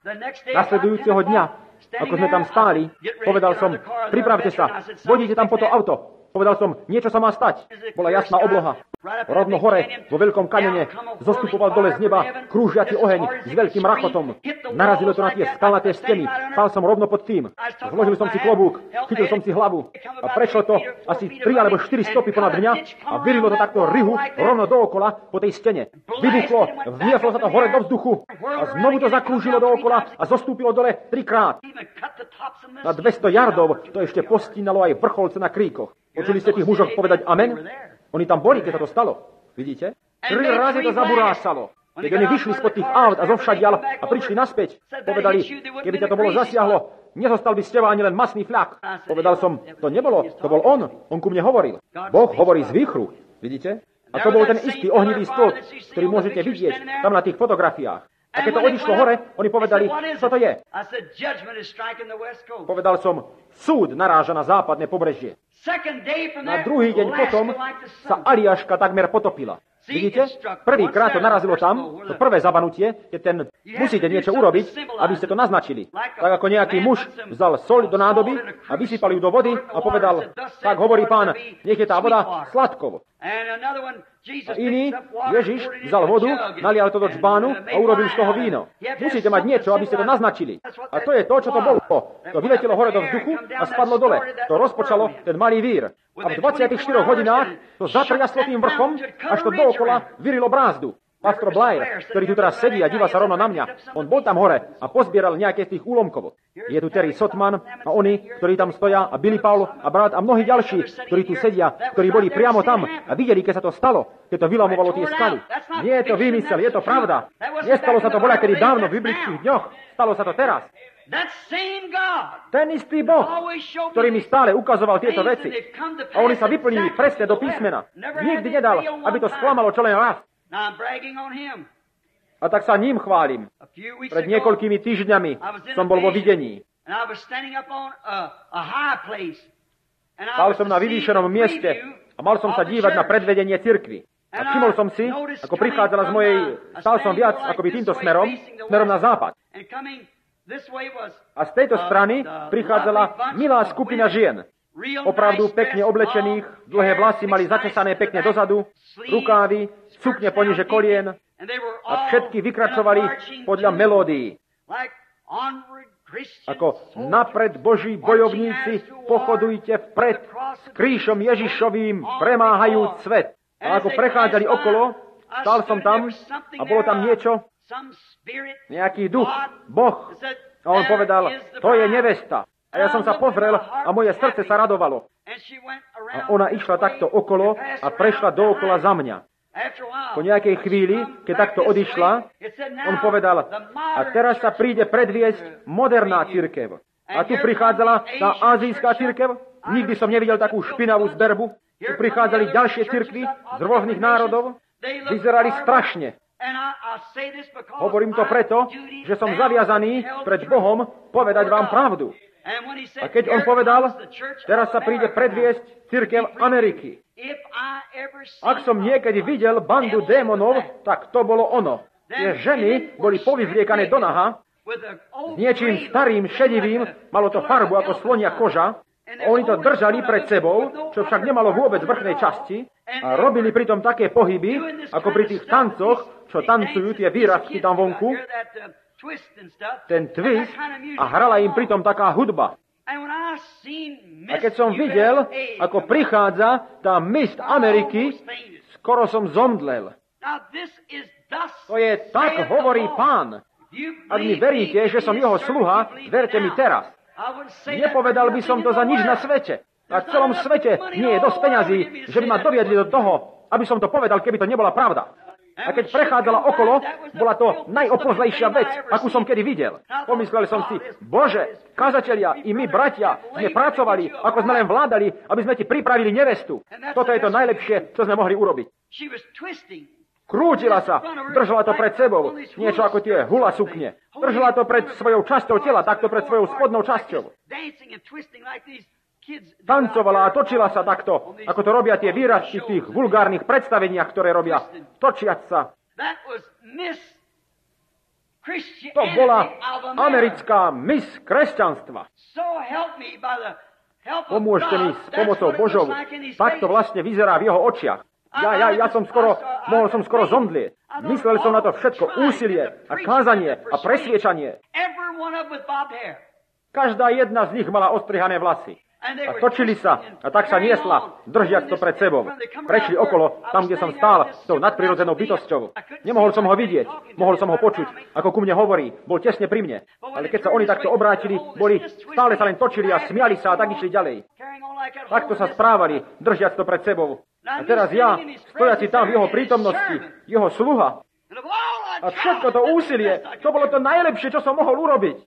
S2: Nasledujúceho dňa, ako sme tam stáli, povedal som, pripravte sa, vodíte tam po to auto. Povedal som, niečo sa má stať. Bola jasná obloha. Rovno hore, vo veľkom kanene, zostupoval dole z neba krúžiaci oheň s veľkým rachotom. Narazilo to na tie skalnaté steny. Stál som rovno pod tým. Zložil som si klobúk, chytil som si hlavu a prešlo to asi 3 alebo 4 stopy ponad mňa a vyrilo to takto rihu rovno dookola po tej stene. Vybuchlo, vznieslo sa to hore do vzduchu a znovu to zakrúžilo dookola a zostúpilo dole 3-krát. Na 200 yardov to ešte postínalo aj vrcholce na kríkoch. Počuli ste tých mužov povedať amen? Oni tam boli, keď sa to stalo. Vidíte? 3 razy to zaburácalo. Keď oni vyšli spod tých aut a zovšadiaľ a prišli naspäť, povedali, keby ťa to bolo zasiahlo, nezostal by z teba ani len masný flak. Povedal som, to nebolo, to bol on. On ku mne hovoril. Boh hovorí z výchru. Vidíte? A to bol ten istý ohnivý stĺp, ktorý môžete vidieť tam na tých fotografiách. A keď to odišlo hore, oni povedali, čo to je? Povedal som, súd naráža na západné pobrežie. Na druhý deň potom sa Aliaška takmer potopila. Vidíte? Prvýkrát to narazilo tam, to prvé zabanutie, keď musíte niečo urobiť, aby ste to naznačili. Tak ako nejaký muž vzal soľ do nádoby a vysypal ju do vody a povedal, tak hovorí Pán, nech je tá voda sladkovo. A iný, Ježiš, vzal vodu, nalial to do čbánu a urobil z toho víno. Musíte mať niečo, aby ste to naznačili. A to je to, čo to bolo. To vyletelo hore do vzduchu a spadlo dole. To rozpočalo ten malý vír. A v 24 hodinách to zatriaslo tým vrchom, až to dookola vyrilo brázdu. Pastor Blair, ktorý tu teraz sedí a díva sa rovno na mňa, on bol tam hore a pozbieral nejaké z tých úlomkov. Je tu Terry Sotman a oni, ktorí tam stoja, a Billy Paul a brat a mnohí ďalší, ktorí tu sedia, ktorí boli priamo tam a videli, keď sa to stalo, keď to vylamovalo tie skaly. Nie je to výmysel, je to pravda. Nestalo sa to voľakedy dávno v biblických dňoch, stalo sa to teraz. Ten istý Boh, ktorý mi stále ukazoval tieto veci. A oni sa vyplnili presne do písmena. Nikdy nedal, aby to sklamalo čo len raz. A tak sa ním chválim. Pred niekoľkými týždňami som bol vo videní. Stál som na vyvýšenom mieste a mal som sa dívať na predvedenie cirkvi. A všimol som si, ako prichádzala z mojej... Stál som viac akoby týmto smerom na západ. A z tejto strany prichádzala milá skupina žien. Opravdu pekne oblečených, dlhé vlasy mali začesané pekne dozadu, rukávy, sukne poniže kolien a všetky vykračovali podľa melódií. Ako napred Boží bojovníci pochodujte vpred s krížom Ježišovým premáhajúc svet. A ako prechádzali okolo, stál som tam a bolo tam niečo, nejaký duch, Boh. A on povedal, to je nevesta. A ja som sa pozrel a moje srdce sa radovalo. A ona išla takto okolo a prešla dookola za mňa. Po nejakej chvíli, keď takto odišla, on povedal, a teraz sa príde predviesť moderná cirkev. A tu prichádzala tá azijská cirkev. Nikdy som nevidel takú špinavú zberbu. Tu prichádzali ďalšie cirkvy z rôznych národov. Vyzerali strašne. Hovorím to preto, že som zaviazaný pred Bohom povedať vám pravdu. A keď on povedal, teraz sa príde predviesť cirkev Ameriky. Ak som niekedy videl bandu démonov, tak to bolo ono. Tie ženy boli povyvliekané do naha, s niečím starým, šedivým, malo to farbu ako slonia koža. Oni to držali pred sebou, čo však nemalo vôbec vrchnej časti, a robili pritom také pohyby, ako pri tých tancoch, čo tancujú tie výrazky tam vonku, ten twist, a hrala im pritom taká hudba. A keď som videl, ako prichádza tá Miss Ameriky, skoro som zomdlel. To je tak, hovorí Pán. Ak mi veríte, že som jeho sluha, verte mi teraz. Nepovedal by som to za nič na svete. Na celom svete nie je dosť peňazí, že by ma doviedli do toho, aby som to povedal, keby to nebola pravda. A keď prechádzala okolo, bola to najopozlejšia vec, akú som kedy videl. Pomyslel som si, Bože, kazatelia i my, bratia, sme pracovali, ako sme len vládali, aby sme ti pripravili nevestu. Toto je to najlepšie, čo sme mohli urobiť. Krútila sa, držala to pred sebou, niečo ako tie hula sukne. Držala to pred svojou časťou tela, takto pred svojou spodnou časťou. Tancovala a točila sa takto, ako to robia tie výrazky v tých vulgárnych predstaveniach, ktoré robia, točiať sa. To bola americká Miss kresťanstva. Pomôžte mi s pomocou Božou. Tak to vlastne vyzerá v jeho očiach. Mohol som skoro zomdlieť. Myslel som na to všetko, úsilie a kázanie a presviečanie. Každá jedna z nich mala ostrihané vlasy. A točili sa, a tak sa niesla, držiac to pred sebou. Prešli okolo, tam, kde som stál, s tou nadprirodzenou bytosťou. Nemohol som ho vidieť, mohol som ho počuť, ako ku mne hovorí, bol tesne pri mne. Ale keď sa oni takto obrátili, stále sa len točili a smiali sa a tak išli ďalej. Takto sa správali, držiac to pred sebou. A teraz ja, stojaci tam v jeho prítomnosti, jeho sluha, a všetko to úsilie, to bolo to najlepšie, čo som mohol urobiť.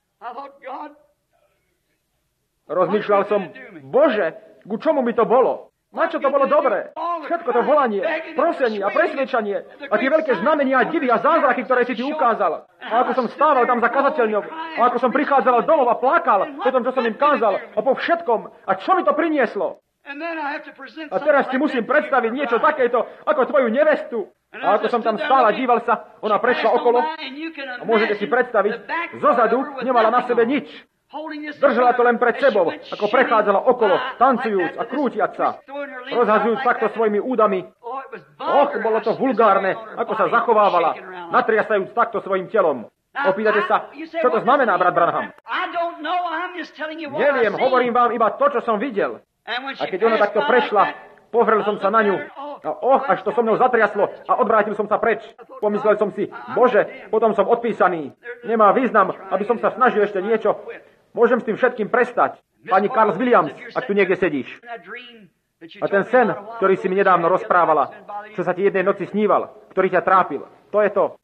S2: Rozmýšľal som, Bože, ku čomu mi to bolo? Na čo to bolo dobré? Všetko to volanie, prosenie a presvedčanie a tie veľké znamenia, divy a zázraky, ktoré si ti ukázal. A ako som stával tam za kazateľňou, a ako som prichádzal domov a plakal po tom, čo som im kázal a po všetkom. A čo mi to prinieslo? A teraz ti musím predstaviť niečo takéto ako tvoju nevestu. A ako som tam stál a díval sa, ona prešla okolo a môžete si predstaviť, zozadu nemala na sebe nič. Držala to len pred sebou, ako prechádzala okolo, tancujúc a krútiac sa, rozhazujúc takto svojimi údami. Bolo to vulgárne, ako sa zachovávala, natriasajúc takto svojim telom. Opýtate sa, čo to znamená, brat Branham? Neviem, hovorím vám iba to, čo som videl. A keď ona takto prešla, pohrel som sa na ňu. A až to so mnou zatriaslo a odvrátil som sa preč. Pomyslel som si, Bože, potom som odpísaný. Nemá význam, aby som sa snažil ešte niečo. Môžem s tým všetkým prestať. Pani Carl Williams, ak tu niekde sedíš. A ten sen, ktorý si mi nedávno rozprávala, čo sa ti jednej noci sníval, ktorý ťa trápil, to je to.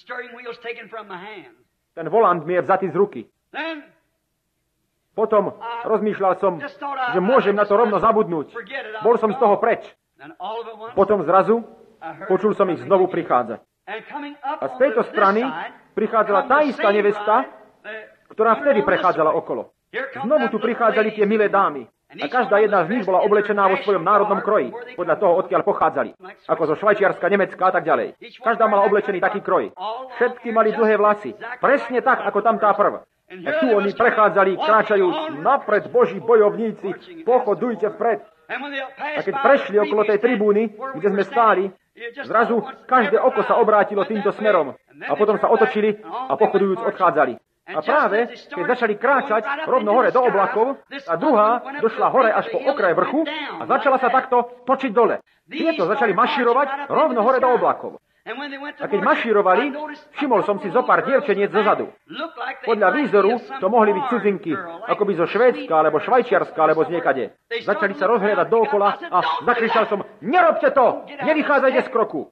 S2: Ten volant mi je vzatý z ruky. Potom rozmýšľal som, že môžem na to rovno zabudnúť. Bol som z toho preč. Potom zrazu počul som ich znovu prichádzať. A z tejto strany prichádzala tá istá nevesta, ktorá vtedy prechádzala okolo. Znovu tu prichádzali tie milé dámy. A každá jedna z nich bola oblečená vo svojom národnom kroji, podľa toho, odkiaľ pochádzali. Ako zo Švajčiarska, Nemecka a tak ďalej. Každá mala oblečený taký kroj. Všetky mali dlhé vlasy. Presne tak, ako tam tá prv. A tu oni prechádzali, kráčajúc, napred Boží bojovníci, pochodujte vpred. A keď prešli okolo tej tribúny, kde sme stáli, zrazu každé oko sa obrátilo týmto smerom. A potom sa otočili a pochodujúc odchádzali. A práve, keď začali kráčať rovno hore do oblakov, a druhá došla hore až po okraj vrchu a začala sa takto točiť dole. Tieto začali mašírovať rovno hore do oblakov. A keď mašírovali, všimol som si zo pár dievčeniec zozadu. Podľa výzoru to mohli byť cudzinky, akoby zo Švédska, alebo Švajčiarska, alebo z niekade. Začali sa rozhliadať dookola a zakričal som, nerobte to! Nevychádzajte z kroku!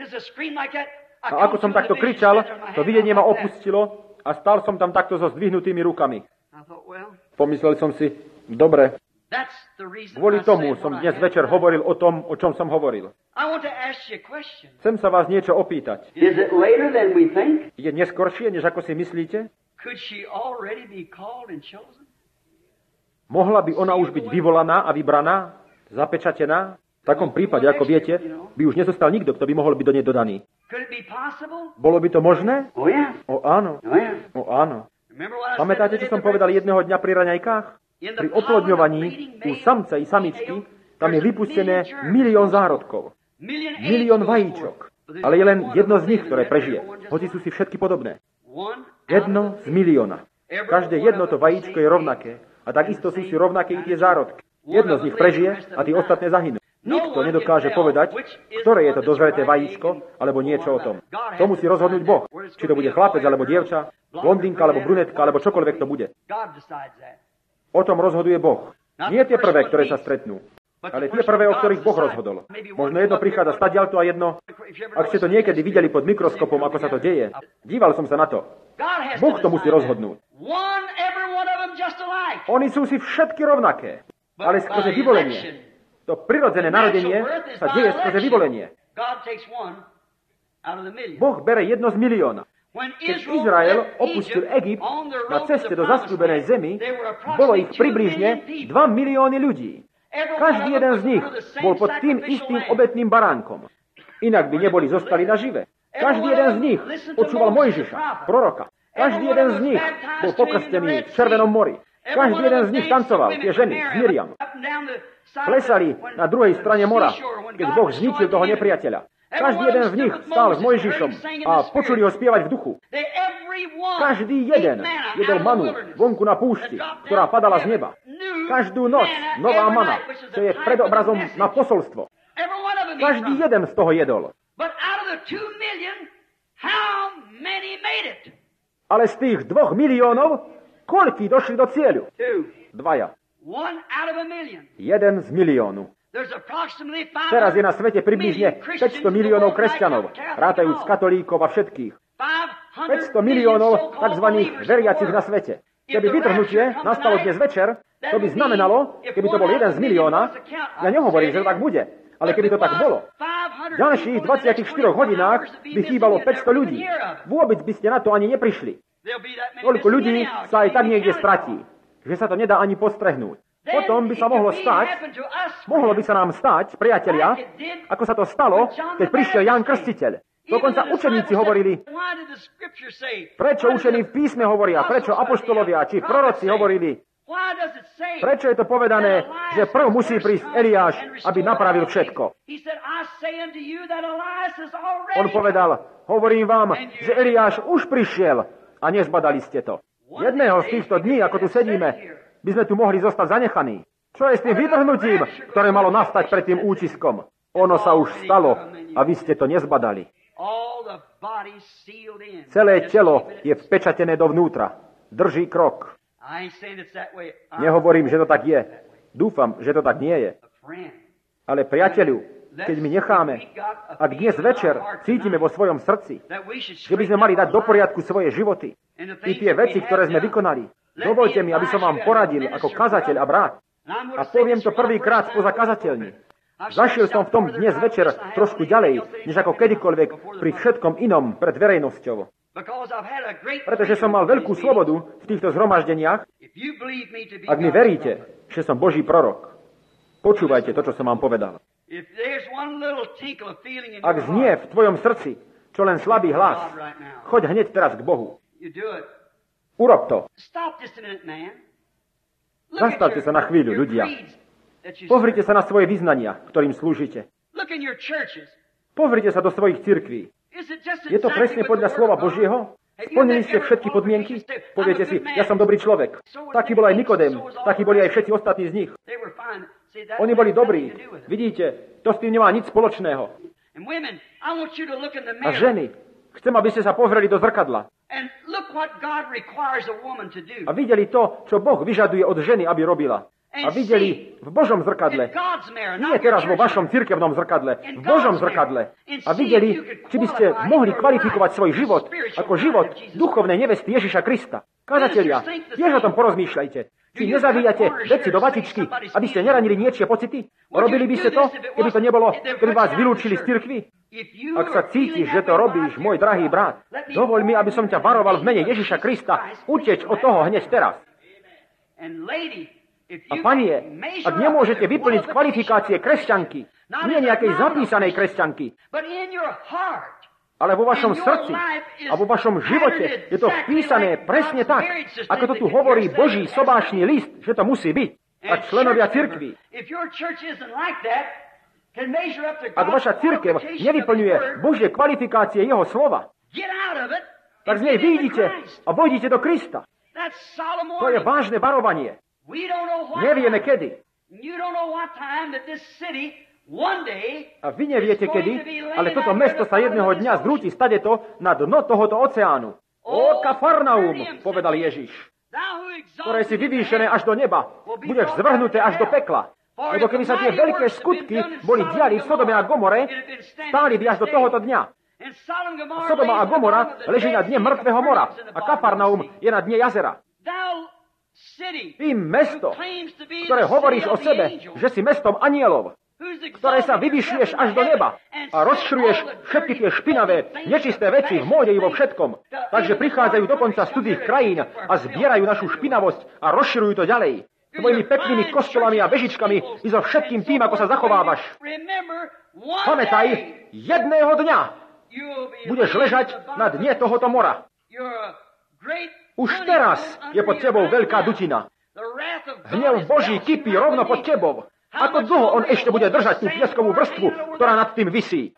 S2: A ako som takto kričal, to videnie ma opustilo a stál som tam takto so zdvihnutými rukami. Pomyslel som si, dobre, kvôli tomu som dnes večer hovoril o tom, o čom som hovoril. Chcem sa vás niečo opýtať. Je neskoršie, než ako si myslíte? Mohla by ona už byť vyvolaná a vybraná, zapečatená? V takom prípade, ako viete, by už nezostal nikto, kto by mohol byť do nej dodaný. Bolo by to možné? O áno. O áno. Pamätáte, čo som povedal jedného dňa pri raňajkách? Pri oplodňovaní u samca i samičky tam je vypustené 1 000 000 zárodkov. 1 000 000 vajíčok. Ale je len jedno z nich, ktoré prežije. Hoci sú si všetky podobné. 1 z 1 000 000. Každé jedno to vajíčko je rovnaké. A takisto sú si rovnaké i tie zárodky. Jedno z nich prežije a tie ostatné zahynú. Nikto nedokáže povedať, ktoré je to dozreté vajíčko, alebo niečo o tom. To musí rozhodnúť Boh. Či to bude chlapec, alebo dievča, blondínka, alebo brunetka, alebo čokoľvek to bude. O tom rozhoduje Boh. Nie tie prvé, ktoré sa stretnú, ale tie prvé, o ktorých Boh rozhodol. Možno jedno prichádza stadiaľto a jedno, ak ste to niekedy videli pod mikroskopom, ako sa to deje, díval som sa na to. Boh to musí rozhodnúť. Oni sú si všetky rovnaké, ale skrze vyvolenie. To prirodzené narodenie sa deje skrze vyvolenie. Boh bere 1 z 1 000 000. Keď Izrael opustil Egypt na ceste do zasľúbenej zemi, bolo ich približne 2 milióny ľudí. Každý jeden z nich bol pod tým istým obetným baránkom. Inak by neboli zostali nažive. Každý jeden z nich počúval Mojžiša, proroka. Každý jeden z nich bol pokrstený v Červenom mori. Každý jeden z nich tancoval, tie ženy z Miriam. Plesali na druhej strane mora, keď Boh zničil toho nepriateľa. Každý jeden z nich stál s Mojžišom a počuli ho spievať v duchu. Každý jeden jedol manu vonku na púšti, ktorá padala z neba. Každú noc nová mana, čo je predobrazom na posolstvo. Každý jeden z toho jedol. Ale z tých 2 miliónov, koľkí došli do cieľu? 2. Jeden z miliónu. Teraz je na svete približne 500 miliónov kresťanov, rátajúc katolíkov a všetkých. 500 miliónov tzv. Veriacich na svete. Keby vytrhnutie nastalo dnes večer, to by znamenalo, keby to bol jeden z milióna, ja nehovorím, že to tak bude, ale keby to tak bolo, v ďalších 24 hodinách by chýbalo 500 ľudí. Vôbec by ste na to ani neprišli. Toľko ľudí sa aj tak niekde stratí, že sa to nedá ani postrehnúť. Potom by sa mohlo by sa nám stať, priatelia, ako sa to stalo, keď prišiel Ján Krstiteľ. Dokonca učeníci hovorili, prečo učení v písme hovoria, prečo apoštolovia či proroci hovorili, prečo je to povedané, že prv musí prísť Eliáš, aby napravil všetko. On povedal, hovorím vám, že Eliáš už prišiel a nezbadali ste to. Jedného z týchto dní, ako tu sedíme, by sme tu mohli zostať zanechaní. Čo je s tým vytrhnutím, ktoré malo nastať pred tým útiskom? Ono sa už stalo a vy ste to nezbadali. Celé telo je vpečatené dovnútra. Drží krok. Nehovorím, že to tak je. Dúfam, že to tak nie je. Ale priateľu, keď my necháme, ak dnes večer cítime vo svojom srdci, že by sme mali dať do poriadku svoje životy i tie veci, ktoré sme vykonali, dovoľte mi, aby som vám poradil ako kazateľ a brat. A poviem to prvýkrát spoza kazateľni. Zašiel som v tom dnes večer trošku ďalej, než ako kedykoľvek pri všetkom inom pred verejnosťou. Pretože som mal veľkú slobodu v týchto zhromaždeniach. Ak mi veríte, že som Boží prorok, počúvajte to, čo som vám povedal. Ak znie v tvojom srdci čo len slabý hlas, choď hneď teraz k Bohu. Urob to. Zastavte sa na chvíľu, ľudia. Pozrite sa na svoje vyznania, ktorým slúžite. Pozrite sa do svojich cirkví. Je to presne podľa slova Božieho? Splnili ste všetky podmienky? Poviete si, ja som dobrý človek. Taký bol aj Nikodém, takí boli aj všetci ostatní z nich. Oni boli dobrí. Vidíte, to s tým nemá nič spoločného. A ženy, chcem, aby ste sa pozreli do zrkadla. A videli to, čo Boh vyžaduje od ženy, aby robila. A videli v Božom zrkadle. Nie teraz vo vašom cirkevnom zrkadle, v Božom zrkadle. A videli, či by ste mohli kvalifikovať svoj život ako život duchovnej nevesty Ježiša Krista. Kazatelia, tiež o tom porozmýšľajte. Či nezavíjate veci do vatičky, aby ste neranili niečie pocity? Robili by ste to, keby to nebolo, keby vás vylúčili z cirkvi? Ak sa cítiš, že to robíš, môj drahý brat, dovoľ mi, aby som ťa varoval v mene Ježiša Krista. Uteč od toho hneď teraz. A panie, ak nemôžete vyplniť kvalifikácie kresťanky, nie nejakej zapísanej kresťanky, ale vo vašom srdci a vo vašom živote je to vpísané presne tak, ako to tu hovorí Boží sobášny list, že to musí byť. A členovia cirkvi. Ak vaša cirkev nevyplňuje Božie kvalifikácie jeho slova, tak z nej vyjdite a vojdite do Krista. To je vážne varovanie. Nevieme kedy. A vy neviete kedy, ale toto mesto sa jedného dňa zrúti stadeto na dno tohoto oceánu. O Kafarnaum, povedal Ježiš, ktoré si vyvýšené až do neba, budeš zvrhnuté až do pekla. Lebo keby sa tie veľké skutky boli diali v Sodome a Gomore, stáli by až do tohoto dňa. Sodoma a Gomora leží na dne mŕtvého mora a Kafarnaum je na dne jazera. Ty mesto, ktoré hovoríš o sebe, že si mestom anielov, ktoré sa vyvyšuješ až do neba a rozširuješ všetky tie špinavé, nečisté veci v móde i vo všetkom. Takže prichádzajú dokonca z cudzích krajín a zbierajú našu špinavosť a rozširujú to ďalej. Tvojimi peknými kostolami a bežičkami i so všetkým tým, ako sa zachovávaš. Pamätaj, jedného dňa budeš ležať na dne tohoto mora. Už teraz je pod tebou veľká dutina. Hnev Boží kypí rovno pod tebou. Ako dlho on ešte bude držať tú pieskovú vrstvu, ktorá nad tým visí?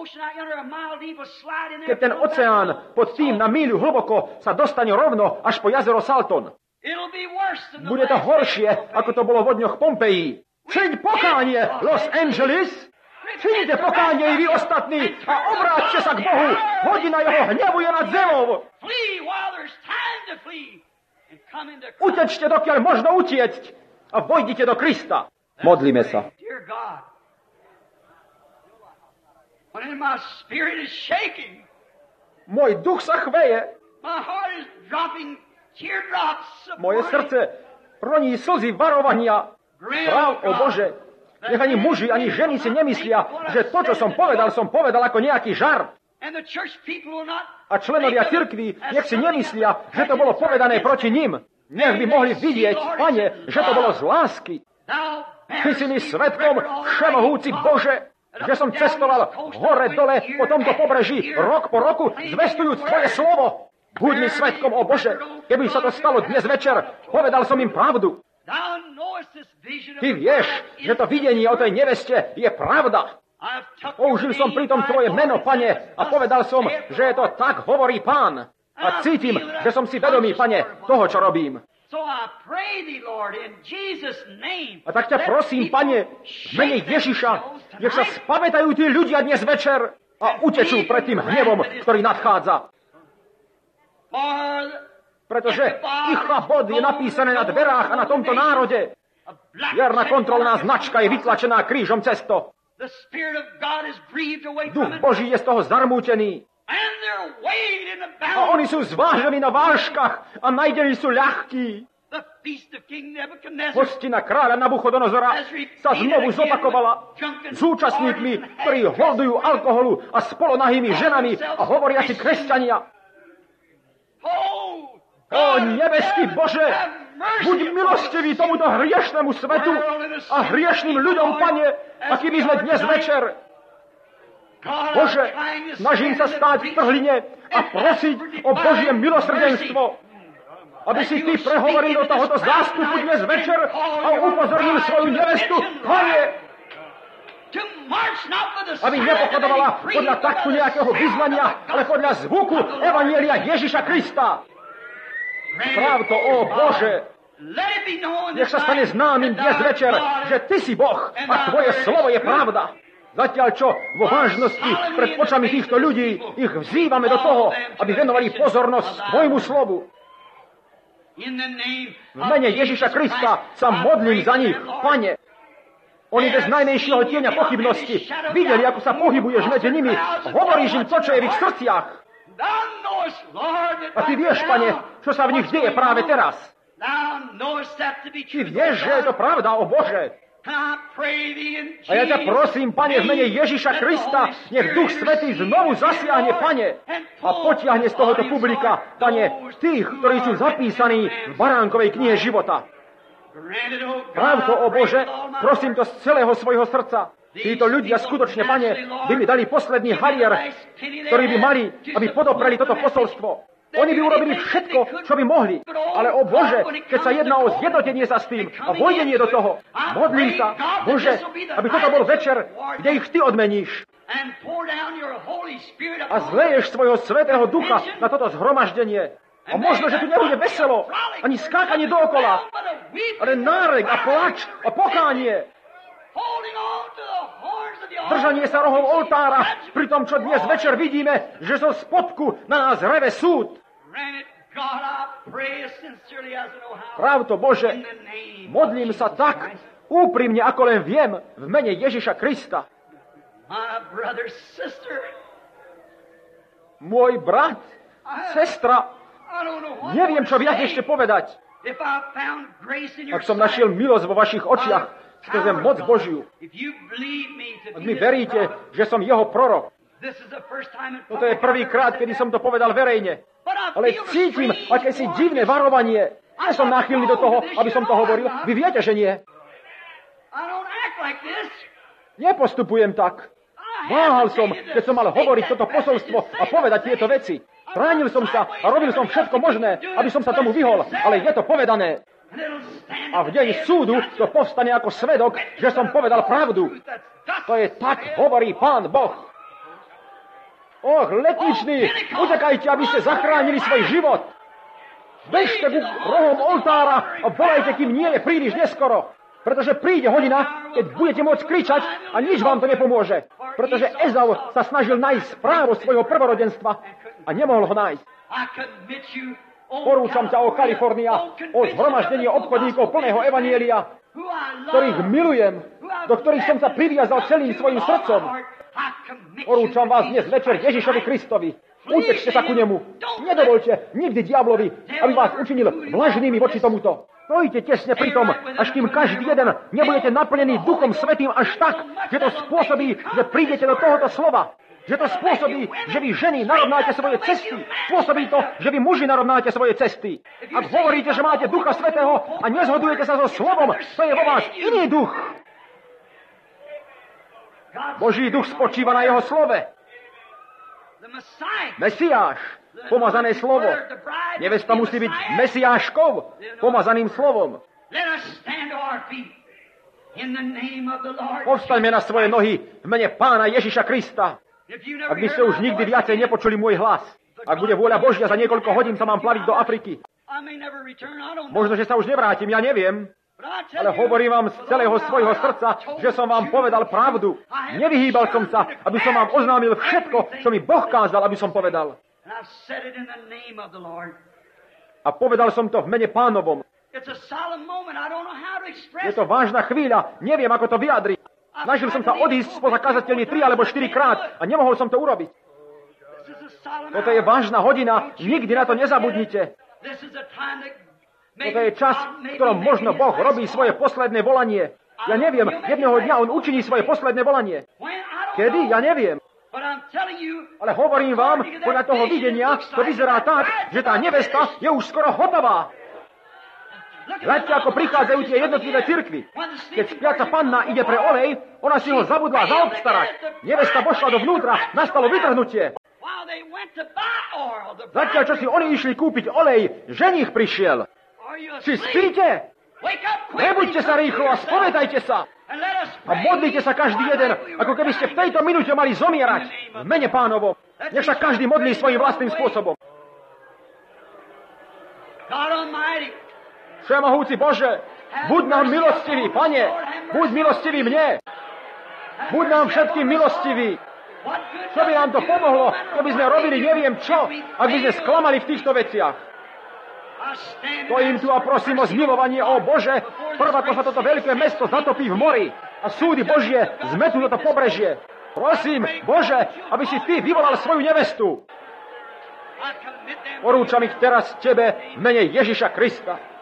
S2: Keď ten oceán pod tým na míľu hlboko sa dostane rovno až po jazero Salton, bude to horšie, ako to bolo vo dňoch Pompeji. Čiň pokánie, Los Angeles! Čiňte pokánie i vy ostatní a obráťte sa k Bohu! Hodina jeho hnevu je nad zemou! Utečte, dokiaľ možno utiecť a vojdite do Krista. Modlíme sa. Môj duch sa chveje. Moje srdce roní slzy varovania. Práv, o Bože, nech ani muži, ani ženy si nemyslia, že to, čo som povedal ako nejaký žart. A členovia cirkvi nech si nemyslia, že to bolo povedané proti nim. Nech by mohli vidieť, Pane, že to bolo z lásky. Ty si mi svedkom, všemohúci Bože, že som cestoval hore-dole po tomto pobreží rok po roku, zvestujúc Tvoje slovo. Buď mi svedkom, o Bože, keby sa to stalo dnes večer, povedal som im pravdu. Ty vieš, že to videnie o tej neveste je pravda. Použil som pritom Tvoje meno, Pane, a povedal som, že je to tak, hovorí Pán. A cítim, že som si vedomý, Pane, toho, čo robím. A tak ťa prosím, Pane, v mene Ježiša, nech sa spamätajú tí ľudia dnes večer a utečú pred tým hnevom, ktorý nadchádza. Pretože ich bod je napísané na dverách a na tomto národe. Jarná kontrolná značka je vytlačená krížom cesto. Duch Boží je z toho zarmútený. A oni sú zvážení na vážkach a najdení sú ľahkí. Hostina kráľa Nabuchodonozora sa znovu zopakovala s účastníkmi, ktorí holdujú alkoholu a spolonahými ženami a hovoria si kresťania. O nebeský Bože, buď milostivý tomuto hriešnému svetu a hriešným ľuďom, Pane, aký by sme dnes večer. Bože, snažím sa stáť v trhline a prosiť o Božie milosrdenstvo, aby si Ty prehovoril do tohoto zástupu dnes večer a upozornil svoju nevestu, Pane, aby nepochodovala podľa taktu nejakého vyznania, ale podľa zvuku evanjelia Ježiša Krista. Práv to, o Bože, nech sa stane známym dnes večer, že Ty si Boh a Tvoje slovo je pravda. Zatiaľ čo vo vážnosti pred očami týchto ľudí ich vzývame do toho, aby venovali pozornosť Tvojmu slovu. V mene Ježiša Krista sa modlím za nich, Pane. Oni bez najmenšieho tieňa pochybnosti videli, ako sa pohybuješ medzi nimi. Hovoríš im to, čo je v ich srdciach. A Ty vieš, Pane, čo sa v nich deje práve teraz. Ty vieš, že je to pravda, o Bože. A ja ťa prosím, Pane, v mene Ježiša Krista, nech Duch Svätý znovu zasiahne, Pane, a potiahne z tohoto publika, Pane, tých, ktorí sú zapísaní v Baránkovej knihe života. Práv to, o Bože, prosím to z celého svojho srdca. Títo ľudia skutočne, Pane, by mi dali posledný harier, ktorý by mali, aby podopreli toto posolstvo. Oni by urobili všetko, čo by mohli. Ale, o Bože, keď sa jedná o zjednotenie sa s tým a vojdenie do toho, modlím sa, Bože, aby toto bol večer, kde ich Ty odmeníš. A zleješ svojho Svätého Ducha na toto zhromaždenie. A možno, že tu nebude veselo, ani skákanie dookola, ale nárek a plač a pokánie. Držanie sa rohov oltára, pri tom, čo dnes večer vidíme, že zo spodku na nás reve súd. Práv to, Bože, modlím sa tak úprimne, ako len viem, v mene Ježiša Krista. Môj brat, sestra, neviem, čo viac ešte povedať. Ak som našiel milosť vo vašich očiach, skrze moc Božiu. Ak mi veríte, že som jeho prorok. Toto je prvýkrát, kedy som to povedal verejne. Ale cítim akési divné varovanie. Nie som náchylný do toho, aby som to hovoril. Vy viete, že nie. Nepostupujem tak. Váhal som, keď som mal hovoriť toto posolstvo a povedať tieto veci. Bránil som sa a robil som všetko možné, aby som sa tomu vyhol. Ale je to povedané. a v deň súdu to povstane ako svedok, že som povedal pravdu. To je tak, hovorí Pán Boh. Och, letniční, utekajte, aby ste zachránili svoj život. Bežte ku rohom oltára a volajte, kým nie je príliš neskoro. Pretože príde hodina, keď budete môcť kričať a nič vám to nepomôže. Pretože Ezau sa snažil nájsť správu svojho prvorodenstva a nemohol ho nájsť. Porúčam ťa, o Kalifornia, o zhromaždenie obchodníkov plného evanjelia, ktorých milujem, do ktorých som sa priviazal celým svojim srdcom. Porúčam vás dnes večer Ježišovi Kristovi. Utečte sa ku nemu. Nedovolte nikdy diablovi, aby vás učinil vlažnými voči tomuto. Stojte tesne pri tom, až kým každý jeden nebudete naplnení Duchom Svätým až tak, že to spôsobí, že prídete do tohoto slova. Že to spôsobí, že vy ženy narovnáte svoje cesty. Spôsobí to, že vy muži narovnáte svoje cesty. Ak hovoríte, že máte Ducha Svätého a nezhodujete sa so slovom, to je vo vás iný duch. Boží duch spočíva na jeho slove. Mesiáš, pomazané slovo. Nevesta musí byť mesiáškou, pomazaným slovom. Povstaňme na svoje nohy v mene Pána Ježiša Krista. Ak by ste už nikdy viacej nepočuli môj hlas, ak bude vôľa Božia, za niekoľko hodín sa mám plaviť do Afriky. Možno, že sa už nevrátim, ja neviem. Ale hovorím vám z celého svojho srdca, že som vám povedal pravdu. Nevyhýbal som sa, aby som vám oznámil všetko, čo mi Boh kázal, aby som povedal. A povedal som to v mene Pánovom. Je to vážna chvíľa, neviem, ako to vyjadriť. Snažil som sa odísť spoza kazateľne 3 alebo 4 krát a nemohol som to urobiť. Toto je vážna hodina, nikdy na to nezabudnite. Toto je čas, v ktorom možno Boh robí svoje posledné volanie. Ja neviem, jedného dňa on učiní svoje posledné volanie. Kedy? Ja neviem. Ale hovorím vám, podľa toho videnia, to vyzerá tak, že tá nevesta je už skoro hotová. Hľadte, ako prichádzajú tie jednotlivé cirkvy. Keď spiaca panna ide pre olej, ona si ho zabudla zaobstarať. Nevesta vošla dovnútra, nastalo vytrhnutie. Zatiaľ, čo si oni išli kúpiť olej, ženích prišiel. Či spíte? Nebuďte sa rýchlo a spovedajte sa. A modlite sa každý jeden, ako keby ste v tejto minúte mali zomierať. V mene Pánovom. Nech sa každý modlí svojím vlastným spôsobom. Všemohúci Bože, buď nám milostivý, Pane, buď milostivý mne. Buď nám všetkým milostivý. Čo by nám to pomohlo, keby sme robili neviem čo, ak by sme sklamali v týchto veciach. Stojím tu a prosím o zmilovanie, o Bože, prvako sa toto veľké mesto zatopí v mori a súdy Božie zmetú toto pobrežie. Prosím, Bože, aby si Ty vyvolal svoju nevestu. Porúčam ich teraz Tebe v mene Ježiša Krista.